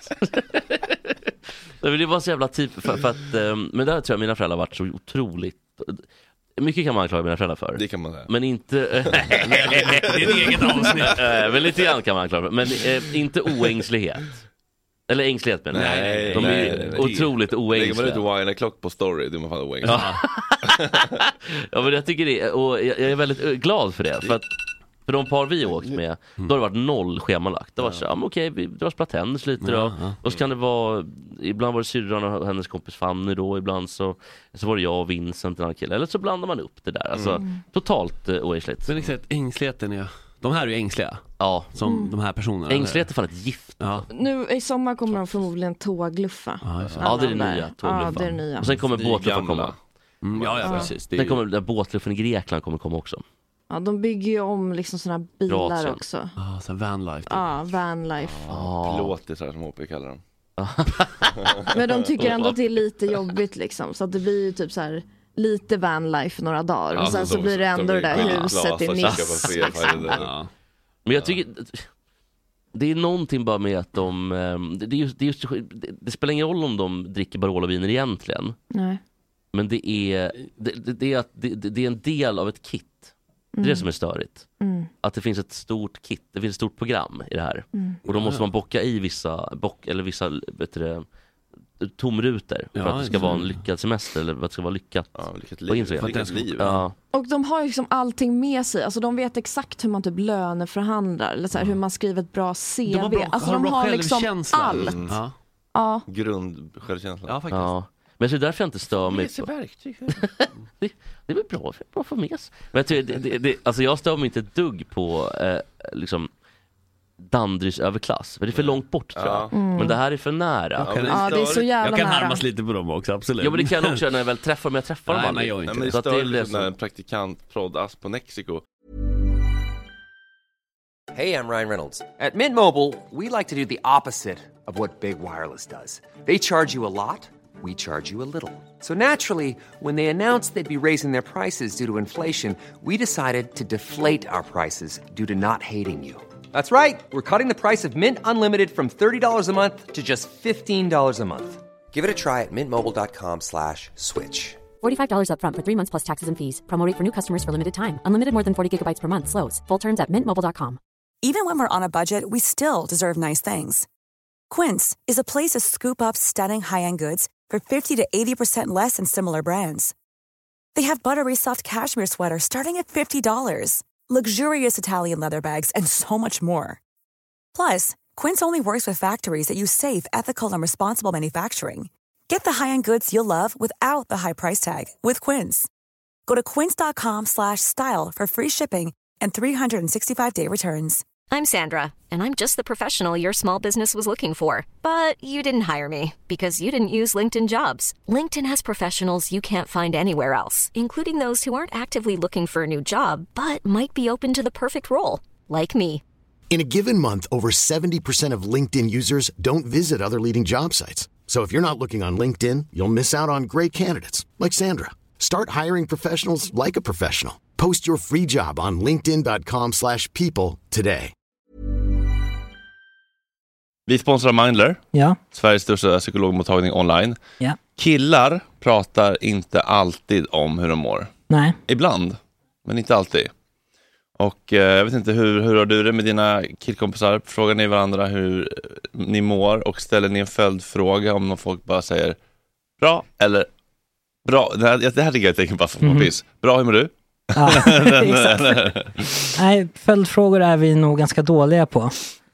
Det var så jävla typ för att, men där tror jag mina föräldrar har varit så otroligt. Mycket kan man anklaga mina föräldrar för. Det kan man säga. Men inte det är ett eget avsnitt. Men lite grann kan man anklaga. Men inte oängslighet. Eller ängslighet menar jag. De är otroligt oängsliga. Lägger man ut wine klock på story, då är man fan oängslig. Ja, men jag tycker det. Och jag är väldigt glad för det. För att för de par vi åkt med, då har det varit noll schemalagt. Det var så okej, vi drar splattendes lite då. Och så kan det vara, ibland var det syrran och hennes kompis Fanny då, ibland så var det jag och Vincent, en annan kille. Eller så blandar man upp det där. Alltså totalt oängsligt. Men liksom ängsligheten är, de här är ju ängsliga. Ja. Som de här personerna. Ängslighet är fan ett gift. Ja. Nu i sommar kommer de förmodligen tågluffa. Ja, det är det nya. Ja, det är det nya. Och sen kommer båtluffen komma. Ja, precis. Sen kommer där båtluffen i Grekland kommer komma också. Ja, de bygger ju om liksom såna bilar Kroatien också. Så vanlife. Ja, vanlife. Pilotisar som HP kallar dem. Men de tycker ändå att det är lite jobbigt liksom. Så att det blir ju typ så här lite vanlife några dagar. Och sen så blir det ändå det där huset i Nice. Men jag tycker det är någonting bara med att det spelar ingen roll om de dricker Barolo viner egentligen. Nej. Men det är en del av ett kit. Det är det som är störigt. Att det finns ett stort kit, det finns ett stort program i det här. Och då måste man bocka i vissa tomrutor för att det ska vara en lyckad semester eller för att det ska vara lyckat. Lyckat liv. Ja. Och de har ju liksom allting med sig. Alltså de vet exakt hur man typ löneförhandlar eller så här, hur man skriver ett bra CV. De har liksom allt. Ja. Grundsjälvkänsla. Ja, faktiskt. Ja. Men så därför jag inte stör mig på. det är väl bra att få med sig. Men jag stör mig inte ett dugg på liksom Danderyds överklass. För det är för långt bort tror jag. Men det här är för nära. Det är så jävla jag kan nära. harmas lite på dem också, absolut. Ja, men det kan jag också när jag väl träffar dem. Jag träffar dem aldrig. Nej, men det är större när en praktikant proddas på Mexiko. Hey, I'm Ryan Reynolds. At Mint Mobile, we like to do the opposite of what Big Wireless does. They charge you a lot, we charge you a little. So naturally, when they announced they'd be raising their prices due to inflation, we decided to deflate our prices due to not hating you. That's right. We're cutting the price of Mint Unlimited from $30 a month to just $15 a month. Give it a try at mintmobile.com/switch. $45 up front for 3 months plus taxes and fees. Promo rate for new customers for limited time. Unlimited more than 40 gigabytes per month. Slows full terms at mintmobile.com. Even when we're on a budget, we still deserve nice things. Quince is a place to scoop up stunning high-end goods for 50 to 80% less than similar brands. They have buttery soft cashmere sweaters starting at $50, luxurious Italian leather bags, and so much more. Plus, Quince only works with factories that use safe, ethical, and responsible manufacturing. Get the high-end goods you'll love without the high price tag with Quince. Go to quince.com/style for free shipping and 365-day returns. I'm Sandra, and I'm just the professional your small business was looking for. But you didn't hire me because you didn't use LinkedIn Jobs. LinkedIn has professionals you can't find anywhere else, including those who aren't actively looking for a new job, but might be open to the perfect role, like me. In a given month, over 70% of LinkedIn users don't visit other leading job sites. So if you're not looking on LinkedIn, you'll miss out on great candidates like Sandra. Start hiring professionals like a professional. Post your free job on linkedin.com/people today. Vi sponsrar Mindler. Ja. Sveriges största psykologmottagning online. Ja. Killar pratar inte alltid om hur de mår. Nej. Ibland, men inte alltid. Och jag vet inte, hur har du det med dina killkompisar? Frågar ni varandra hur ni mår och ställer ni en följdfråga om någon folk bara säger bra eller bra? Det här tycker jag tänker bara på piss. Bra, hur mår du? Ja, nej, följdfrågor är vi nog ganska dåliga på.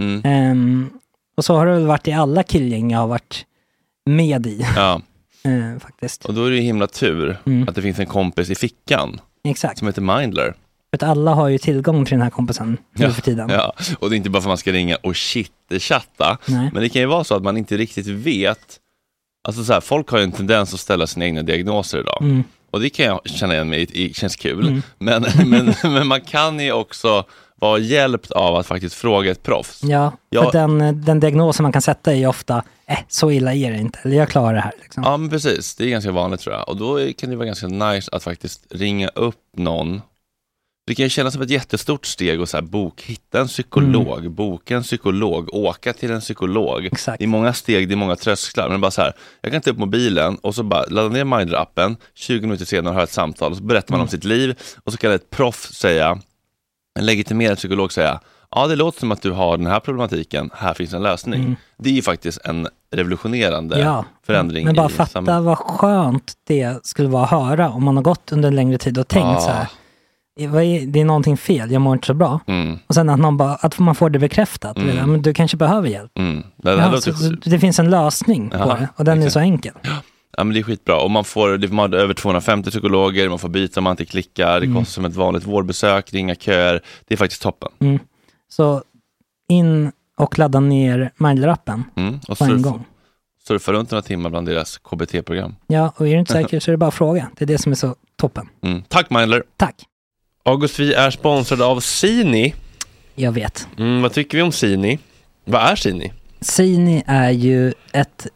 Och så har det väl varit i alla killgäng jag har varit med i. Ja. Faktiskt. Och då är det ju himla tur att det finns en kompis i fickan. Exakt. Som heter Mindler. För att alla har ju tillgång till den här kompisen nu för tiden. Ja, och det är inte bara för att man ska ringa och chatta. Men det kan ju vara så att man inte riktigt vet. Alltså så här, folk har ju en tendens att ställa sina egna diagnoser idag. Och det kan jag känna igen mig i, känns kul. Men man kan ju också vara hjälpt av att faktiskt fråga ett proffs. Ja, för den diagnosen man kan sätta är ju ofta så illa är det inte, eller jag klarar det här. Liksom. Ja, men precis. Det är ganska vanligt tror jag. Och då kan det vara ganska nice att faktiskt ringa upp någon. Det kan ju kännas som ett jättestort steg och så här, hitta en psykolog, boka en psykolog, åka till en psykolog. Exakt. Det är många steg, det är många trösklar. Men bara så här, jag kan ta upp mobilen och så bara ladda ner Mindler-appen, 20 minuter senare har ett samtal och så berättar man om sitt liv och så kan ett proff säga, en legitimerad psykolog säga, ja det låter som att du har den här problematiken, här finns en lösning. Det är ju faktiskt en revolutionerande förändring. Men bara fatta vad skönt det skulle vara att höra om man har gått under en längre tid och tänkt så här. Det är någonting fel, jag mår inte så bra. Och sen att man får det bekräftat. Men du kanske behöver hjälp. Det finns en lösning på det. Och den är så enkel. Ja, men det är skitbra. Och man har över 250 psykologer, man får byta om man inte klickar. Det kostar som ett vanligt vårdbesök, ringa köer. Det är faktiskt toppen. Så in och ladda ner Mindler-appen och på en gång. Surfa runt några timmar bland deras KBT-program. Ja, och är du inte säker så är det bara att fråga. Det är det som är så toppen. Tack Mindler. Tack. August, vi är sponsrade av Sini. Jag vet. Vad tycker vi om Sini? Vad är Sini? Sini är ju ett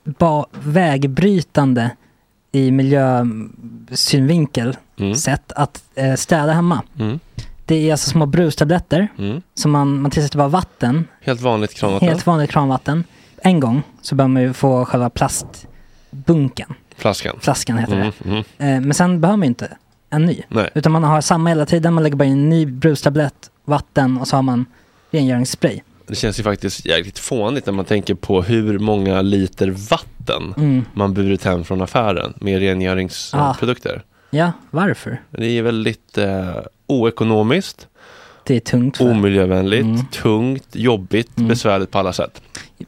vägbrytande i miljösynvinkel sätt att städa hemma. Det är alltså små brustabletter som man tillsätter bara vatten. Helt vanligt kranvatten. Helt vanligt kranvatten. En gång så bör man ju få själva plastbunken. Flaskan heter det. Men sen behöver man inte en ny. Nej. Utan man har samma hela tiden. Man lägger bara in en ny brustablett, vatten och så har man rengöringsspray. Det känns ju faktiskt jäkligt fånigt när man tänker på hur många liter vatten man burit hem från affären med rengöringsprodukter. Ja, varför? Det är väldigt oekonomiskt. Det är tungt. Omiljövänligt, tungt, jobbigt, besvärligt på alla sätt.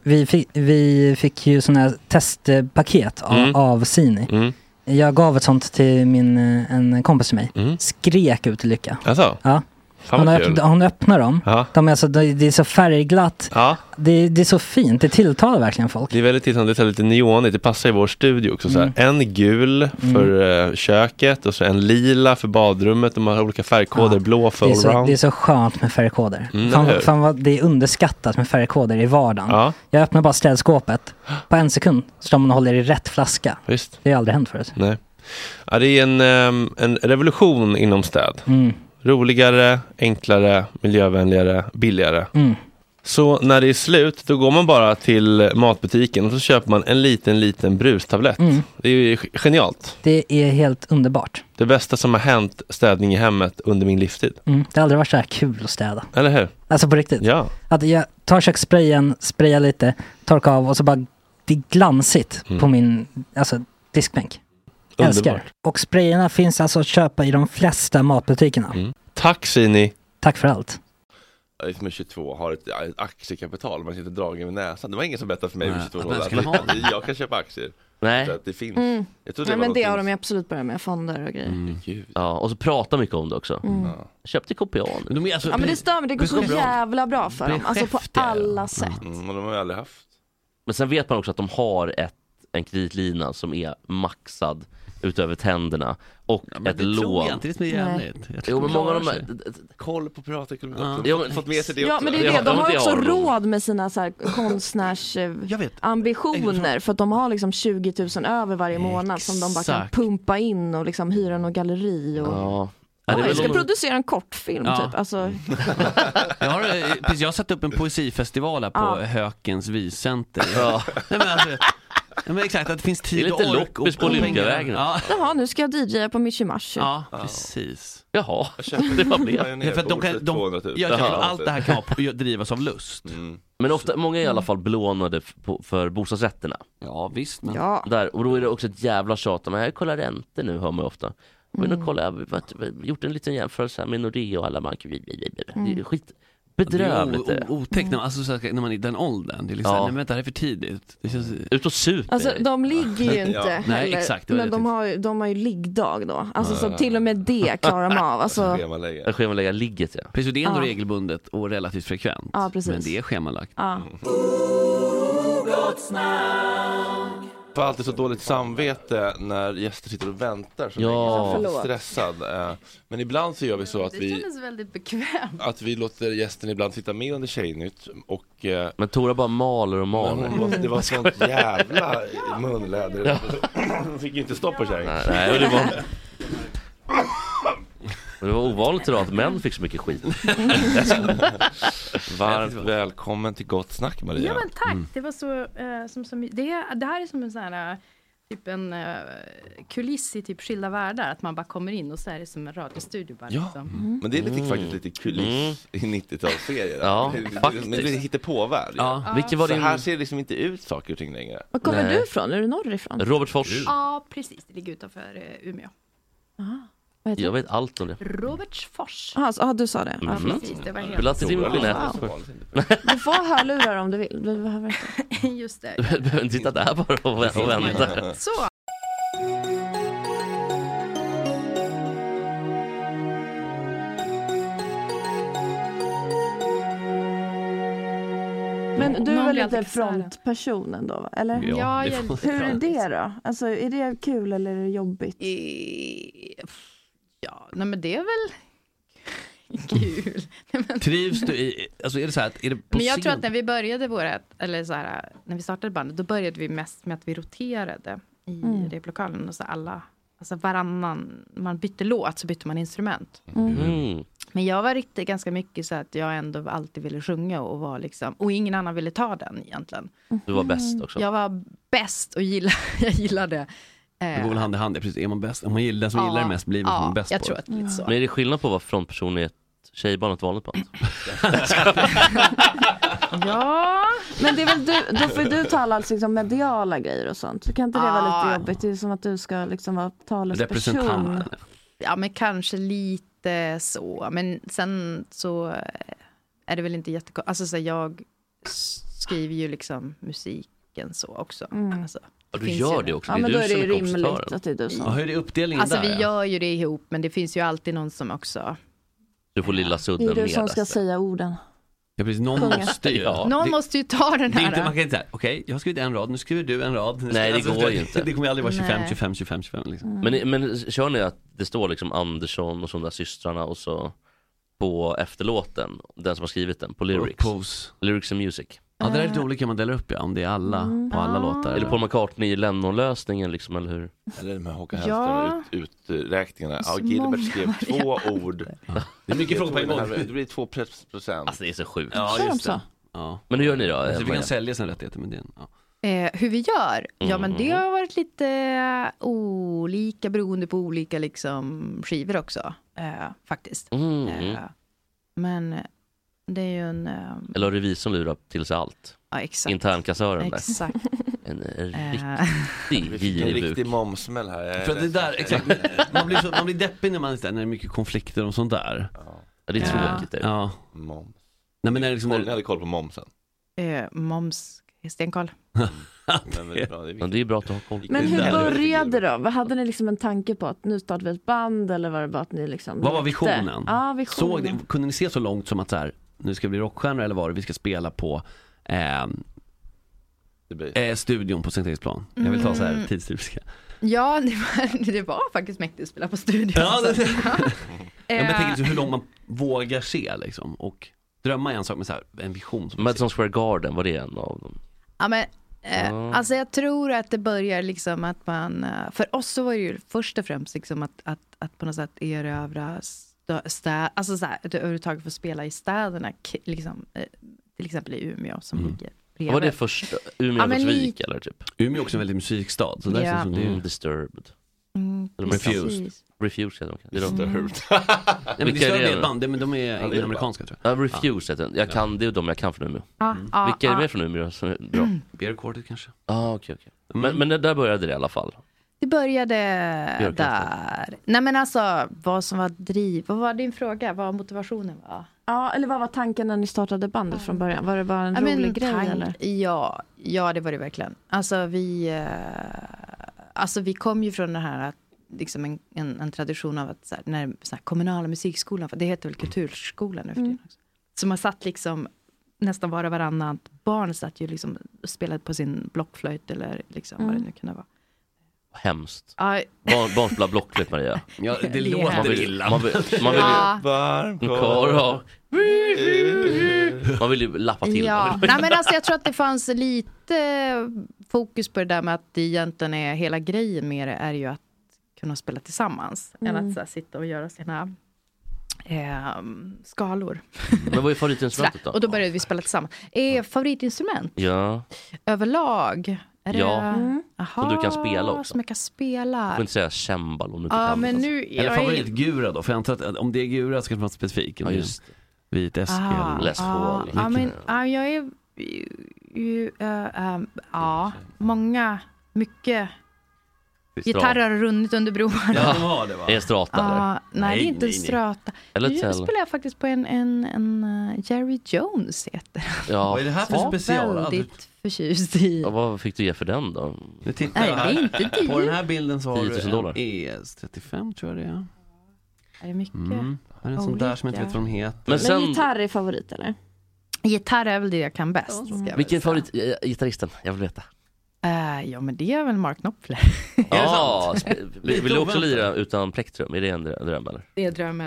Vi fick ju sådana här testpaket av Sini. Jag gav ett sånt till en kompis till mig. Skrek ut i lycka. Alltså? Ja. Hon öppnar dem. Ja. De är alltså, det är så färgglatt. Ja. Det är så fint. Det tilltalar verkligen folk. Det är väldigt tilltalande. Det är lite neonigt. Det passar i vår studio också. Så här. En gul för köket och så en lila för badrummet. De har olika färgkoder. Blå för allround. Det är så skönt med färgkoder. Fan vad det är underskattat med färgkoder i vardagen. Ja. Jag öppnar bara ställskåpet. På 1 sekund står man och håller i rätt flaska. Visst. Det har aldrig hänt förut. Nej. Ja, det är en revolution inom städ. Roligare, enklare, miljövänligare, billigare. Så när det är slut, då går man bara till matbutiken och så köper man en liten brustablett. Det är ju genialt. Det är helt underbart. Det bästa som har hänt städning i hemmet under min livstid. Det har aldrig varit så här kul att städa. Eller hur? Alltså på riktigt. Ja. Att jag tar kökssprayen, sprayar lite, torkar av och så bara det är glansigt på min diskbänk. Älskar. Och sprayerna finns alltså att köpa i de flesta matbutikerna. Tack Sini. Tack för allt. Jag är som 22 har ett aktiekapital man sitter dragen med näsan. Det var ingen som berättade för mig vid 22 år. Jag kan köpa aktier. Nej. Så att det finns. Jag tror men det har de absolut börjat med, fonder och grejer. Ja, och så pratar mycket om det också. Köpte kopian. Men det stämmer, det går så jävla bra för dem. Alltså på alla sätt. Men de har aldrig haft. Men sen vet man också att de har en kreditlina som är maxad utöver tänderna och ett lån. Tror jag inte det är jävligt. Jo, men många av de koll på privatekonomi. Fått med sig det också. Ja, men det är det. De har också råd med sina så här konstnärsambitioner för att de har liksom 20 000 över varje månad som de bara kan pumpa in och liksom hyra någon galleri och jag ska producera en kortfilm typ. Alltså. Jag har satt upp en poesifestival här på Hökens Viscenter. Ja, men exakt, att det finns tid och ork och på Olympiavägen. Jaha, nu ska jag DJa på Michimashi. Ja, precis. Jaha, det var blev. För att allt det här kan drivas av lust. Men ofta, många är i alla fall belånade för bostadsrätterna. Ja, visst. Men... Där, och då är det också ett jävla tjat. Men jag kollar räntor nu, hör man ofta. Jag har gjort en liten jämförelse här med Nordea och alla banker. Det är skit. Bedrövligt. Otäckt alltså, när man är i den åldern. Det är liksom, nej, vänta, det är för tidigt. Det känns... Ut och super. Alltså, de ligger ju inte heller. Nej, exakt. Men de har ju liggdag då. Alltså, så till och med det klarar de av. Alltså... Schemalägga ligget, ja. Precis, det är ändå regelbundet och relativt frekvent. Ja, precis. Men det är schemalagt. Ja. Jag får alltid så dåligt samvete när gäster sitter och väntar så länge. Stressad. Men ibland så gör vi så att det känns väldigt bekvämt. Att vi låter gästen ibland sitta med under Tjejnytt och men Tora bara maler och maler. Det var sånt jävla munläder. Hon fick ju inte stopp på tjejen. Nej, det var ovanligt idag att män fick så mycket skit. Varmt välkommen till Gott Snack, Maria. Ja, men tack. Det var så det här är som en sån här typ en kuliss i typ Skilda världar, att man bara kommer in och så är det som en radiostudio bara, liksom. Men det är faktiskt lite kuliss i 90-talsserier. Ja, faktiskt. Men det hittar på värld. Så här ser det liksom inte ut saker och ting längre. Var kommer du ifrån? Är du norrifrån? Robertsfors. Ja, precis. Det ligger utanför Umeå. Jag vet allt om det. Robertsfors. Du sa det. Ja, precis. Det var helt... Du får hörlurar om du vill. Du behöver inte. Just det. Du behöver inte sitta där bara och vänta. Så. Men du är väl lite frontpersonen då, eller? Ja, hur är det då? Alltså, är det kul eller är det jobbigt? Ja, nej, men det är väl kul. Trivs du i, alltså är det så här att, är det på men jag tror att när vi började när vi startade bandet, då började vi mest med att vi roterade i replokalen och så varannan man bytte låt så bytte man instrument. Men jag var ganska mycket så att jag ändå alltid ville sjunga och var liksom, och ingen annan ville ta den egentligen. Du var bäst också. Jag var bäst och jag gillade. Det går väl hand i hand, precis. Är man bäst, om man gillar den som gillar det mest blir man bäst på. Jag tror att det är lite så. Men är det skillnad på att vara frontperson i ett tjejband och ett vanligt band? Ja, men det är väl då får du tala liksom mediala grejer och sånt. Så kan inte det vara lite jobbigt? Det är som att du ska liksom vara talesperson. Ja, men kanske lite så. Men sen så är det väl inte jättekonstigt. Alltså så jag skriver ju liksom musiken så också. Alltså, du gör det också. Ja, men då är det rimligt att det är du som. Hur är det uppdelningen alltså, där? Vi gör ju det ihop, men det finns ju alltid någon som också Du får lilla sudden med. Det är du som ska säga orden. Ja, precis. Någon måste ju ta den här. Man kan inte säga, okej, jag har skrivit en rad, nu skriver du en rad. Nej, det går ju inte. Det kommer aldrig vara 25 liksom. Men kör ni att det står liksom Andersson och så de där systrarna och så på efterlåten, den som har skrivit den, på lyrics. Lyrics and music. Ja, det är lite olika man delar upp, om det är alla på alla låtar. Eller Paul McCartney i Lennon-lösningen liksom, eller hur? Eller med Håkan Hellström uträkningarna. Ja, Gilbert skrev 2 ord. Det är mycket frågor på en gång. Det blir 2%. Alltså det är så sjukt. Ja, just det. Ja. Men hur gör ni då? Alltså, vi kan sälja sina rättigheter med det. Hur vi gör? Ja, men det har varit lite olika beroende på olika liksom, skivor också. Faktiskt. Men det är ju en... Eller revisorn lurar till sig allt. Ja, exakt. Internkassören där. Exakt. En riktig momsmäll här. För det där, exakt. Man blir deppig när det är mycket konflikter och sånt där. Ja, det är tråkigt. Ja. Moms. Nej, men det är liksom... Ni hade koll på momsen. Moms, stenkoll. Men det är bra att ha koll. Men hur började då? Hade ni liksom en tanke på att nu startar vi ett band, eller var det bara att ni liksom... Vad var visionen? Ja, visionen. Kunde ni se så långt som att så här, nu ska vi bli rockstjärnor, eller var det vi ska spela på studion på Sankt Eriksplan? Jag vill ta så här tidstypiska. Ja, det var faktiskt mäktigt att spela på studion. Ja, jag tänker hur långt man vågar se liksom, och drömma är en sak, med så här, en vision. Madison Square Garden, var det en av dem? Ja, men alltså jag tror att det börjar liksom att man, för oss så var det ju först och främst liksom att på något sätt erövra alltså så här, att överhuvudtaget få spela i städerna liksom, till exempel i Umeå som ligger bredvid. Var det först Umeå-Vik eller typ? Umeå är också en väldigt musikstad, så där som det är Disturbed. Refused heter de. Det är Disturbed är ett band, men de är amerikanska tror jag. Refused heter den. Det är de jag kan från Umeå. Vilka är med från Umeå som är bra? Beer Quartet kanske. Okej. Men där började det i alla fall. Det började där. Nej, men alltså, vad som var vad var din fråga? Vad motivationen var? Ja, eller vad var tanken när ni startade bandet från början? Var det bara en rolig grej eller? Ja, det var det verkligen. Alltså vi kom ju från det här att liksom en tradition av att så här kommunala musikskolan, för det heter väl kulturskolan nu för tiden också. Så man satt liksom nästan varannan barn satt ju liksom och spelade på sin blockflöjt eller liksom vad det nu kunde vara. Hemskt. Barn spelar blockflöjt, Maria. Ja, det låter illa. Man vill ju lappa till. Ja. Nej, men alltså, jag tror att det fanns lite fokus på det där med att det egentligen är hela grejen med det är ju att kunna spela tillsammans än att så här, sitta och göra sina skalor. Men vad är favoritinstrumentet då? Och då började vi spela tillsammans. Favoritinstrument? Ja. Överlag? Som du kan spela också. Som jag kan spela. Du får inte säga cembalo om du inte kan. Men nu, eller favoritgura då? För jag antar att om det är gura så kan det vara specifik. Ja, just det. Vit Eskil. Les Paul. Jag är många, mycket gitarrer har runnit under broarna. Ja, de har det, va? Är det strata? Nej, det är inte strata. Nu spelar jag faktiskt på en Jerry Jones heter. Ja. Vad är det här för special? Väldigt förtjust i. Och vad fick du ge för den då? Nu tittar Nej, det är inte dyrt. På den här bilden så har du $10,000. ES35 tror jag det är. Är det mycket? Är det en sån där som jag inte vet vad de heter? Men gitarr är favorit eller? Gitarr är väl det jag kan bäst. Vilken favoritgitarristen? Jag vill veta. Ja, men det är väl Mark Knopfler. Vill du också lira utan plektrum? Är det en dröm eller? Det är drömmen.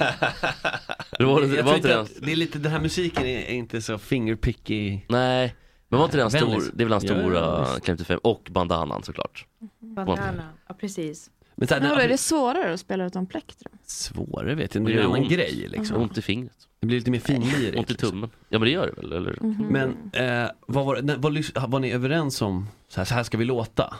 Det är lite, den här musiken är inte så fingerpicky. Nej, men var inte den stor? Det är väl den stora Clemty 5 och bandanan såklart. Bandana, ja precis. Men så här, är det svårare att spela utan plektrum? Svårare vet jag, det är en annan grej liksom. Ont i fingret. Det blir lite mer finlir. Ont i tummen. Ja, men det gör det väl, eller? Men var ni överens om så här ska vi låta?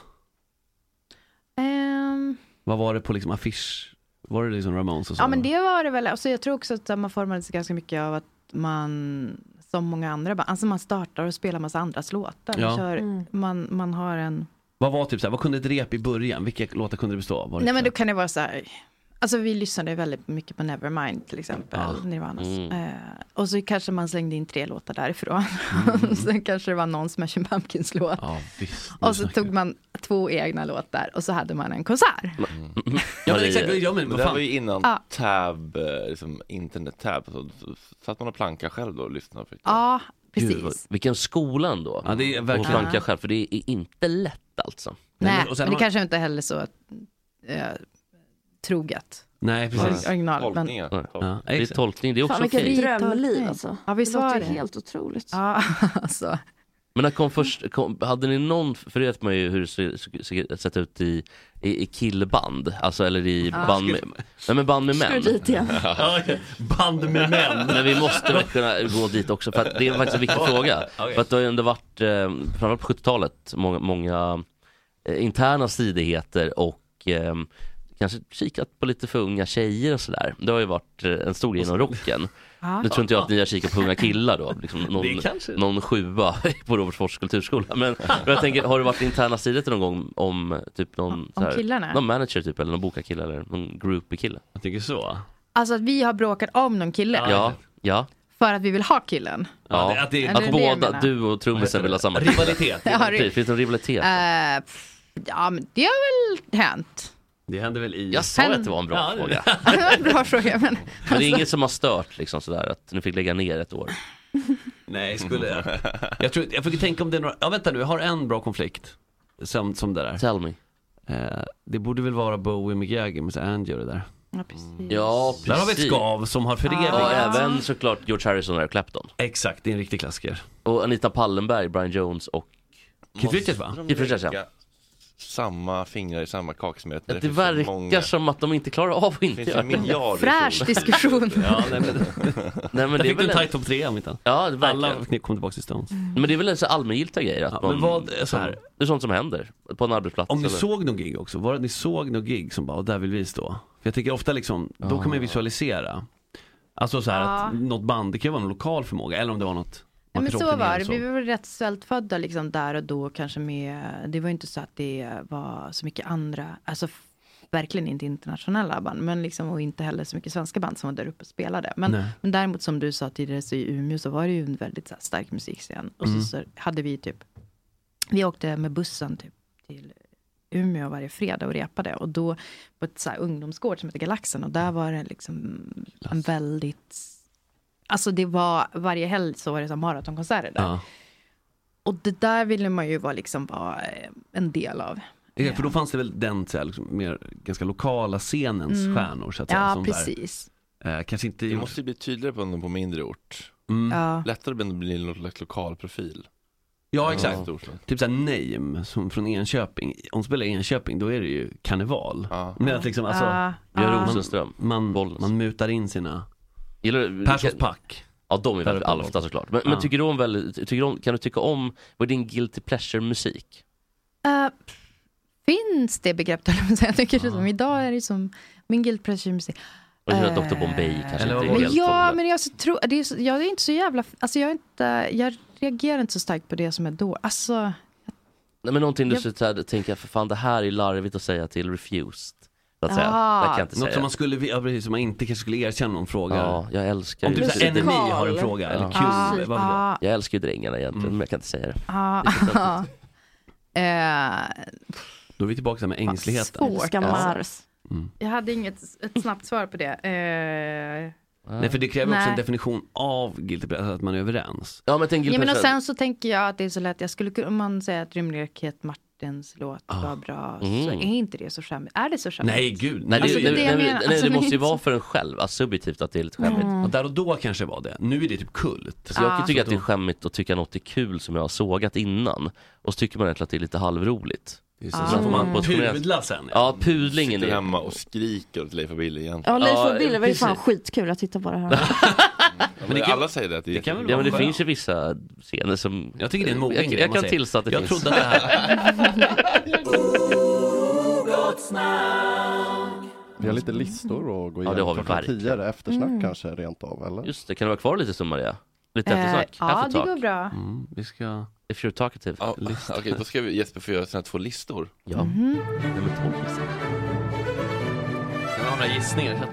Vad var det på liksom affisch? Var det liksom Ramones och så? Ja, men det var det väl. Alltså, jag tror också att man formade sig ganska mycket av att man, som många andra band, alltså man startar och spelar massa andras låtar. Man har en... Vad var typ så här, vad kunde ett rep i början? Vilka låtar kunde det bestå av? Nej, men då kan det vara så här... Alltså vi lyssnade väldigt mycket på Nevermind till exempel, Nirvanas. Och så kanske man slängde in 3 låtar därifrån. Sen kanske det var någon Smashing Pumpkins låt. Och så tog man 2 egna låtar och så hade man en konsert. Ja, men exakt, men det här var ju innan tab, liksom internet-tab. Så satt man och planka själv då och lyssnade. Ja, precis. Gud, vilken skolan då. Ja, det är verkligen planka själv, för det är inte lätt alltså. Nej, men det kanske inte heller så troget. Nej, precis. Original, det är tolkning, det är också okej. Fan, vilket drömliv alltså. Ja, visst var det helt otroligt. Ja, alltså. Men när kom först, hade ni någon, för det vet man ju hur det sett ut i killband, alltså eller i band med, nej men band med män. Band med män. Men vi måste väl kunna gå dit också, för att det är faktiskt en viktig fråga. För att det har ju ändå varit, framförallt på 70-talet, många interna stridigheter och kanske kikat på lite för unga tjejer och sådär. Det har ju varit en stor grej inom rocken. Nu tror inte jag att ni har kikat på unga killar då. Liksom någon 7:a på Robertsfors kulturskola. Men jag tänker, har det varit interna strider någon gång om typ någon manager typ, eller någon bokarkille eller någon groupie-kille? Jag tycker så. Alltså att vi har bråkat om någon kille? Ja. För att vi vill ha killen? Ja, att båda, du och trummisen vill ha samma rivalitet. Finns det en rivalitet? Ja, men det har väl hänt. Det hände väl i... Jag sa att det var en bra fråga. Det var en bra fråga, men det är inget som har stört liksom sådär att ni fick lägga ner ett år. Nej, skulle jag. Jag fick tänka om det är några... Ja, vänta nu, jag har en bra konflikt som det där. Tell me. Det borde väl vara Bowie med Jagger med Angel det där. Ja, precis. Ja, precis. Där har vi ett skav som har förevigt. Och även såklart George Harrison och Clapton. Exakt, det är en riktig klassiker. Och Anita Pallenberg, Brian Jones och Keith Richards, va? Keith Richards, ja. Samma fingrar i samma kaksmete. Det verkar som att de inte klarar av att inte göra det. Fräsch diskussion. Ja, nej, men det fick du en tight top 3 om inte. Ja, det alla kom tillbaka till Stones. Men det är väl en så allmängiltiga grejer att men vad är så här? Det är sånt som händer på en arbetsplats. Om ni såg någon gig också, var det ni såg någon gig som bara, och där vill vi stå? För jag tycker ofta liksom, då kan man visualisera. Alltså så här att något band, det kan ju vara en lokal förmåga, eller om det var något. Ja, men så var det. Vi var rätt svältfödda liksom där och då kanske med, det var inte så att det var så mycket andra, alltså verkligen inte internationella band, men liksom, och inte heller så mycket svenska band som var där uppe och spelade. Men däremot som du sa tidigare, så i Umeå så var det ju en väldigt så här, stark musikscen. Och så hade vi typ, vi åkte med bussen typ till Umeå varje fredag och repade, och då på ett så här ungdomsgård som heter Galaxen, och där var det liksom en väldigt, alltså det var varje helg så var det så maratonkonserter där. Ja. Och det där ville man ju vara en del av. Ja, för då fanns det väl den så här, liksom, mer ganska lokala scenens stjärnor så att säga. Ja, som precis. Kanske inte det måste ju bli tydligare på mindre ort. Ja. Lättare att bli en lokal profil. Ja, exakt. Typ såhär Name som från Enköping. Om man spelar i Enköping, då är det ju karneval. Men att liksom, alltså Björn Rosenström, man mutar in sina Perssons pack. Ja, de är väldigt Alfta såklart. Men tycker du om kan du tycka om, vad är din guilty pleasure musik? Finns det begreppet? Jag tycker det som idag är det som min guilty pleasure musik. Och Dr. Bombay kanske inte men helt men jag tror jag är inte så jävla, alltså jag reagerar inte så starkt på det som är då. Alltså nej, men någonting du så tänker, för fan, det här är larvigt att säga till Refused. Att säga. Det kan jag inte något säga. Som man skulle, som man inte kanske skulle erkänna någon fråga. Ja, jag älskar om typ Enemy har en fråga eller kul. Jag älskar ju drängarna egentligen, men jag kan inte säga det. Då är vi tillbaka med ängsligheten. Jag hade ett snabbt svar på det. Nej, för det kräver också en definition av guilty pleasure, att man är överens. Ja, men och sen så tänker jag att det är så lätt. Jag skulle, om man säger att Rymdraket Martins låt var bra, så är inte det så skämmigt. Är det så skämmigt? Nej, gud. Nej, det måste ju vara för en själv, alltså subjektivt, att det är lite skämmigt. Och där och då kanske var det. Nu är det typ kult. Så jag kan tycka att det är skämmigt och tycka något är kul som jag har sågat innan. Och så tycker man egentligen att det är lite halvroligt. Så får man pudla sen. Ja, pudlingen sitter hemma och skriker åt Leif och Billy egentligen. Ja, Leif och Billy var ju fan skitkul att titta på det här. Men alla säger det att det kan men det finns ju vissa scener som jag tycker det är en mogen. Jag kan tillstå att det finns. Jag trodde det här. Vi har lite listor och gå igenom klockan 10 eftersnack kanske rent av, eller? Just det, kan det vara kvar lite Maria? Lite eftersnack? Ja, det går bra. Vi ska... If you're talkative. Okej, då ska vi Jesper få göra sina 2 listor. Ja. Nummer 2 listor. gamla gissningar.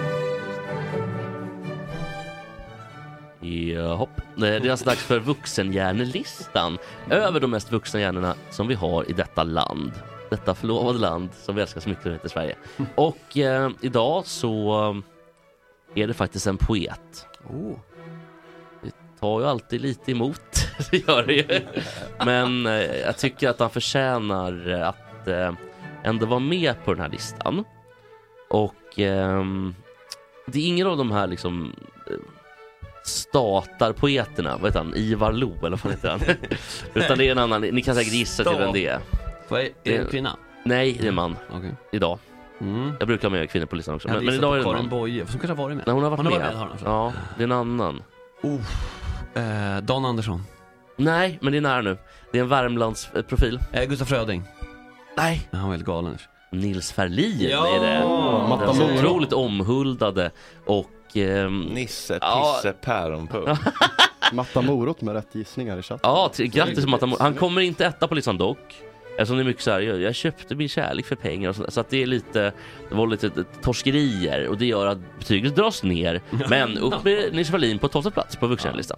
Jahopp. Det är alltså dags för vuxenhjärnelistan. Över de mest vuxna hjärnorna som vi har i detta land. Detta förlovade land som vi älskar så mycket, heter Sverige. Och idag så är det faktiskt en poet. Det tar ju alltid lite emot. Det gör det ju. Men jag tycker att han förtjänar att ändå vara med på den här listan. Och det är ingen av de här liksom statarpoeterna, vad heter han? Ivar Lo, eller vad heter han? Utan det är en annan, ni kan säkert gissa till vem det är. Är det en kvinna? Nej, det är en man. Okay. Idag. Jag brukar ha med kvinnor på listan också. Men idag är det Karin Boye, som kanske har varit med. Nej, hon har varit med. Ja, det är en annan. Dan Andersson. Nej, men det är nära nu. Det är en Värmlands profil. Gustaf Fröding. Nej. Han var helt galen. Nils Ferlin är det. Den otroligt omhuldade och Nisse, Tisse, Päronpung. Matta Morot med rätt gissningar i chatten. Ja, grattis Matta Morot. Han kommer inte etta på listan dock. Eftersom det är mycket så här, jag köpte min kärlek för pengar och så att det är det var lite torskerier och det gör att betyget dras ner. Men upp med Nils Ferlin på 12:e plats på vuxenlistan.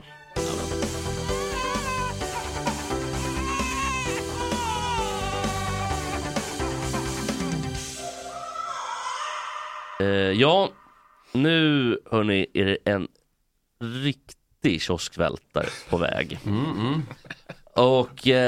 Ja, nu hörni är det en riktig kioskvältare på väg. Och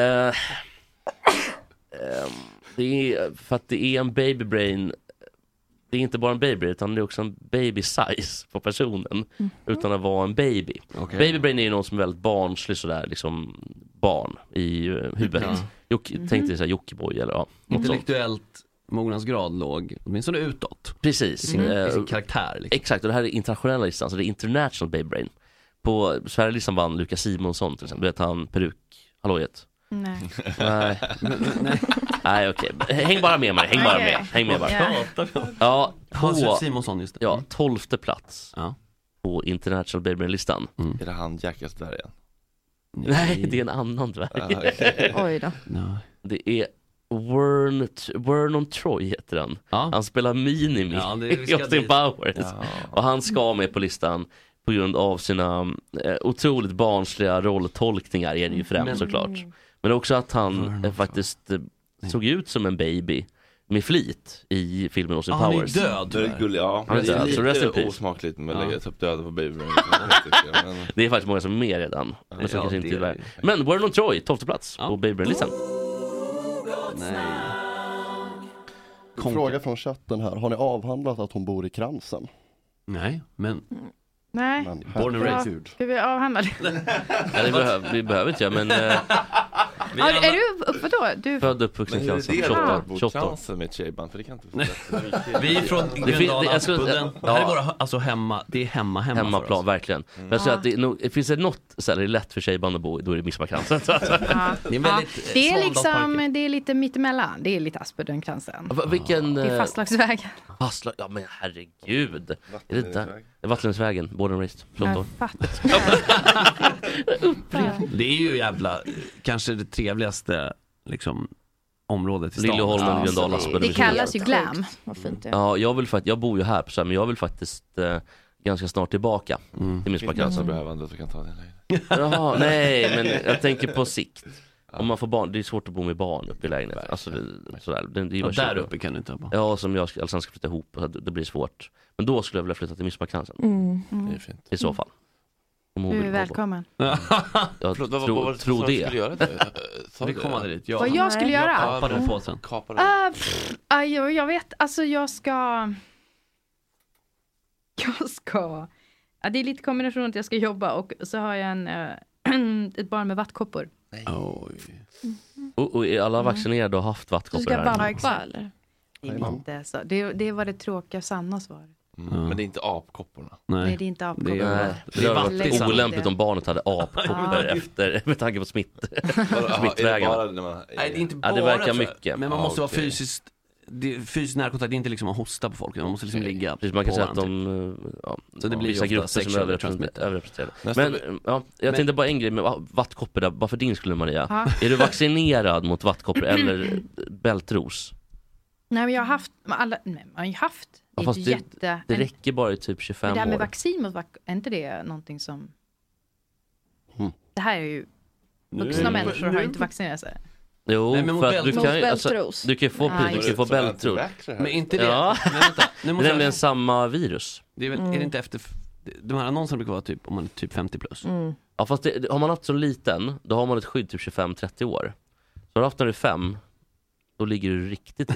det är för att det är en baby brain. Det är inte bara en baby utan det är också en baby size på personen utan att vara en baby. Okay. Baby brain är ju någon som är väldigt barnslig sådär, liksom barn i huvudet. Tänkte så här Jockiboi eller intellektuellt mognadsgrad låg åtminstone utåt. Precis. Sin karaktär. Liksom. Exakt, och det här är internationella listan, så det är International Baby Brain. På Sverige-listan vann Lukas Simonsson till exempel. Du vet han peruk, hallåjet. Nej. Nej, okej. Häng bara med mig, häng med bara. Ja, på Simonsson just det. Ja, 12:e plats. Ja. På International Baby Brain-listan. Är det han Jackass-dvärgen? Nej, det är en annan dvärg. Oj då. Det är Vernon Troy heter han. Ja. Han spelar Minimi i Austin Powers. Ja. Och han ska med på listan på grund av sina otroligt barnsliga rolltolkningar är det ju främst såklart. Men också att han faktiskt såg ut som en baby med flit i filmen Austin Powers. Han är död. Det är gullig, ja. Han är död. Så rest in peace. Osmakligt med att lägga upp döden på baby. Det är faktiskt många som är med redan. Men som kanske inte är. Men Vernon Troy, 12:e plats på Baby-listan. Nej. Fråga från chatten här. Har ni avhandlat att hon bor i Kransen? Nej, men... Nej. Born and raised. Ska vi avhandla det? Ja, vi behöver inte, men... är du uppe då? Du född uppvuxen i Kransen. 28. Kransen med ett tjejband, för det kan inte... Vi är från Gröndal-Aspudden. Det här är våra, alltså hemma, det är hemmaplan, verkligen. Men så att det finns det något så här, det är lätt för tjejband att bo, då är det Midsommarkransen. Det är väldigt det är liksom, det är lite mittemellan. Det är lite Aspudden-kransen. Vilken... Det är Fastlagsvägen. Ja men herregud. Är det Vattenlänsvägen, born and raised. Det är ju jävla, kanske det trevligaste liksom området i stan. Liljeholmen, Gröndal, Aspudden. Det kallas ju glam. Vad fint det är. Ja, jag bor ju här så här, men jag vill faktiskt ganska snart tillbaka till Midsommarkransen. Behövande så kan ta det längre. Jaha, nej, men jag tänker på sikt. Om man får barn, det är svårt att bo med barn uppe i lägenheten. Alltså sådär. Det är där uppe kan du inte ha barn. Ja, som jag ska flytta ihop, det blir svårt. Men då skulle jag vilja flytta till Midsommarkransen. Det är fint. I så fall. Du är välkommen. Jag tror det. Vi kommer dit. Vad jag skulle göra? Kappa den påsen. Jag vet, alltså jag ska... Ja, det är lite kombination att jag ska jobba och så har jag ett barn med vattkoppor. Och är alla vaccinerade och haft vattkoppor? Du ska vabba eller? Inte så. Det var det tråkiga sanna svaret. Men det är inte apkopporna. Nej, det är inte apkoppor. Det var olämpligt om barnet hade apkoppor efter med tanke på smittvägen. Nej, det är inte bara det verkar mycket. Men man måste vara fysiskt närkontakt, det är inte liksom att hosta på folk, man måste liksom ligga. Precis, man kan säga att så det blir vissa grupper som är överrepresenterade. Men jag tänkte bara en grej med vattkoppor där, bara för din skulle Maria. Är du vaccinerad mot vattkoppor eller bältros? Nej, men jag har haft Ja, fast det räcker bara i typ 25 år. Men det här med vaccin mot är inte det någonting som... Det här är ju... Vuxna människor har inte vaccinerat sig. Jo, nej, men för att du kan få bältros. Men inte det. Ja. Men vänta, nu måste det är nämligen samma virus. Det är, väl, är det inte efter... De här annonserna brukar vara typ om man är typ 50 plus. Ja, fast har man haft så liten, då har man ett skydd typ 25-30 år. Så har du haft när du är 5, då ligger du riktigt i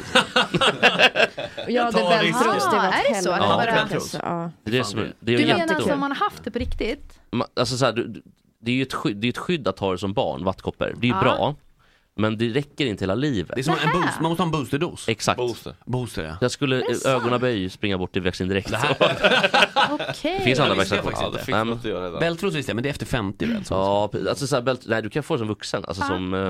Ja, det är bältros. Är det så? Ja. Det är du menar att om man har haft det på riktigt? Alltså så här, det är ju ett skydd att ha det som barn, vattkoppor. Det är ju bra. Men det räcker inte hela livet. Det är som en boost, man måste ha en boosterdos. Exakt. Booster, ja. Jag skulle ögonaböj springa bort till vaccin direkt. Okej. Det finns andra vacciner. Bältros visst, men det är efter 50 väl? Ja, alltså så här, nej, du kan få det som vuxen. Alltså,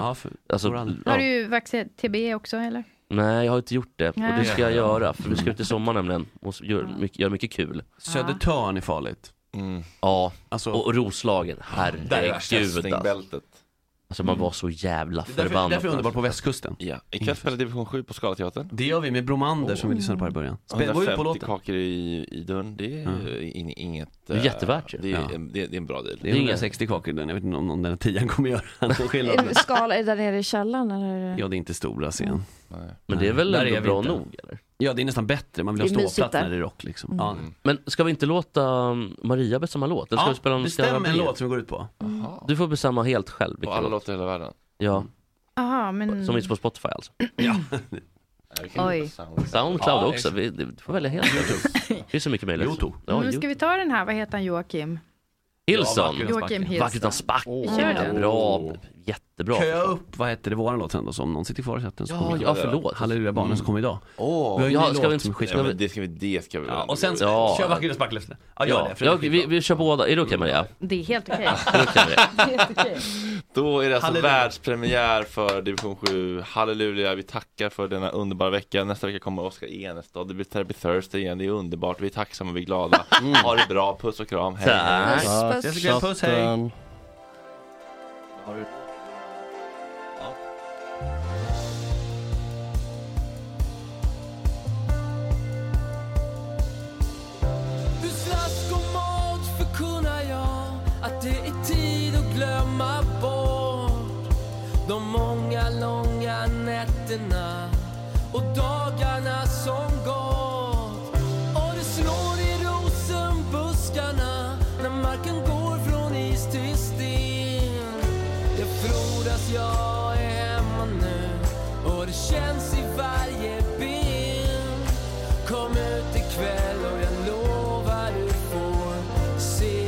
har du vaccinerat TB också, eller? Nej, jag har inte gjort det. Och det ska jag göra. För vi ska ut i sommar nämligen. Och göra mycket kul. Södertörn är farligt. Ja, alltså, och Roslagen. Herregud. Alltså man var så jävla förbannad. Därför är underbart på västkusten. Ja, ikväll spelar division 7 på Scalateatern. Det gör vi med Bromander som vi lyssnade på i början. 150 kakor i dörren, det är inget... Det är jättevärt. Det är en bra deal. Det är 160 kakor i den, jag vet inte om den 10 kommer göra någon skillnad. Skala är där nere i källaren eller? Ja, det är inte stora scen. Men det är väl ändå bra nog, eller? Ja, det är nästan bättre. Man vill ha ståplats när det är rock liksom. Ja. Men ska vi inte låta Maria bestämma låt? Eller ska vi spela om bestäm en låt som vi går ut på. Du får bestämma helt själv. Och alla låter i hela världen. Ja. Aha, men... Som finns på Spotify alltså. Ja. Oj. Soundcloud också. Du får välja helt. Det är så mycket möjligt. Nu ska vi ta den här. Vad heter han? Joakim Hilson. Joakim Hilson. Vackert utan spack. Bra. Jättebra. Köa upp, vad heter det, våran låt sen då, som någon sitter kvar i chatten. Ja, förlåt. Halleluja barnen som kom idag. Det ska vi ja, och sen kör vackert och spack löften. Ja, gör det. Ja, vi kör båda. Är det okej, Maria? Det är helt okej. Då är det alltså världspremiär för division 7. Halleluja, vi tackar för denna underbara vecka. Nästa vecka kommer Oskar Enestad. Det blir Therapy Thursday igen. Det är underbart. Vi är tacksamma och vi är glada. Ha det bra. Puss och kram. Hej. Puss, hej. Att det är tid att glömma bort de många långa nätterna och dagarna som gått. Och det slår i rosenbuskarna när marken går från is till sten. Jag frodas, jag är hemma nu och det känns i varje ben. Kom ut ikväll och jag lovar du får se.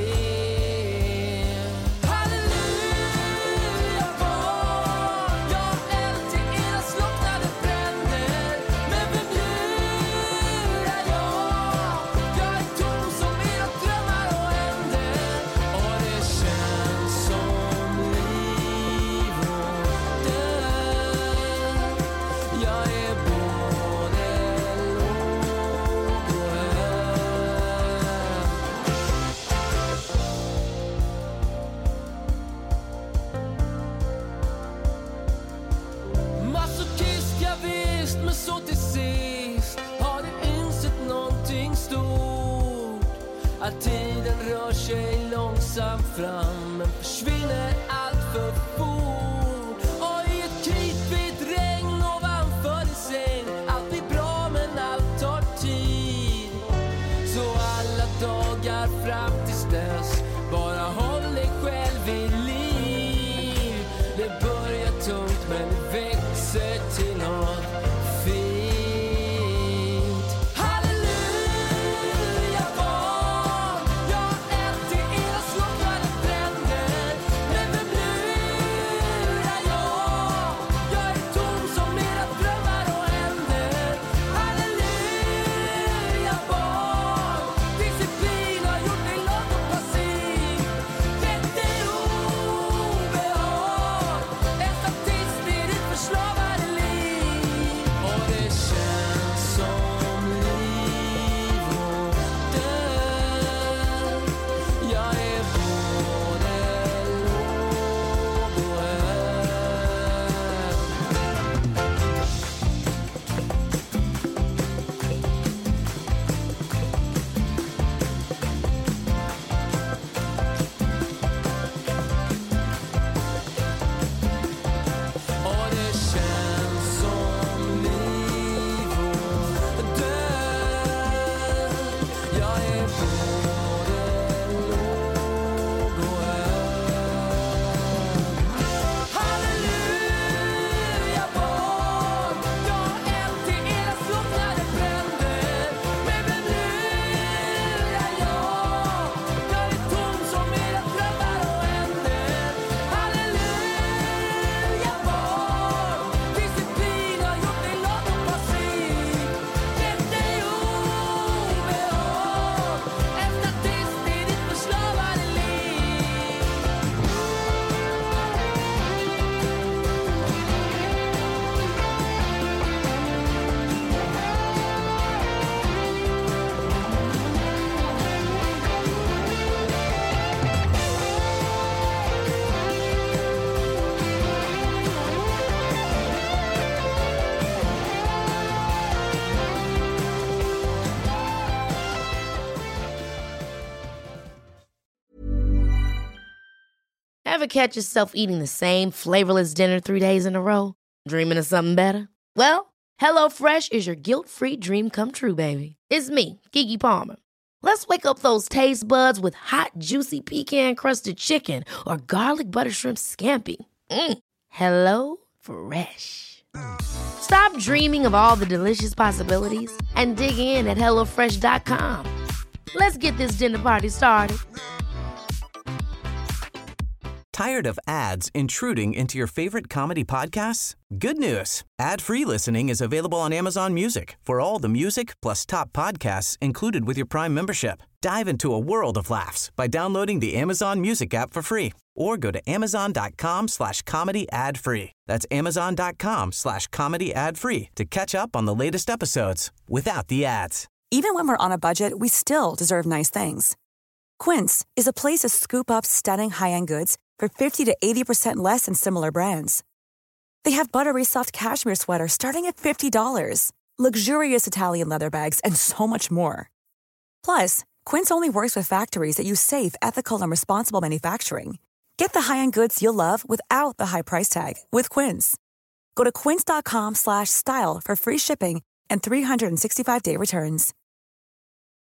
Så till sist har du insett någonting stort. Att tiden rör sig långsamt fram men försvinner allt för fort. Och i ett kritvitt regn ovanför din säng. Allt blir bra men allt tar tid. Så alla dagar fram tills dess, bara håll dig själv vid liv. Det börjar tungt men det växer till något. Halleluja, barn, jag är till era slott där det brände. Ever catch yourself eating the same flavorless dinner 3 days in a row? Dreaming of something better? Well, HelloFresh is your guilt-free dream come true, baby. It's me, Keke Palmer. Let's wake up those taste buds with hot, juicy pecan-crusted chicken or garlic butter shrimp scampi. Hello Fresh. Stop dreaming of all the delicious possibilities and dig in at HelloFresh.com. Let's get this dinner party started. Tired of ads intruding into your favorite comedy podcasts? Good news. Ad-free listening is available on Amazon Music for all the music plus top podcasts included with your Prime membership. Dive into a world of laughs by downloading the Amazon Music app for free or go to amazon.com/comedy ad-free. That's amazon.com/comedy ad-free to catch up on the latest episodes without the ads. Even when we're on a budget, we still deserve nice things. Quince is a place to scoop up stunning high-end goods for 50 to 80% less than similar brands. They have buttery soft cashmere sweaters starting at $50, luxurious Italian leather bags, and so much more. Plus, Quince only works with factories that use safe, ethical, and responsible manufacturing. Get the high-end goods you'll love without the high price tag with Quince. Go to quince.com/style for free shipping and 365-day returns.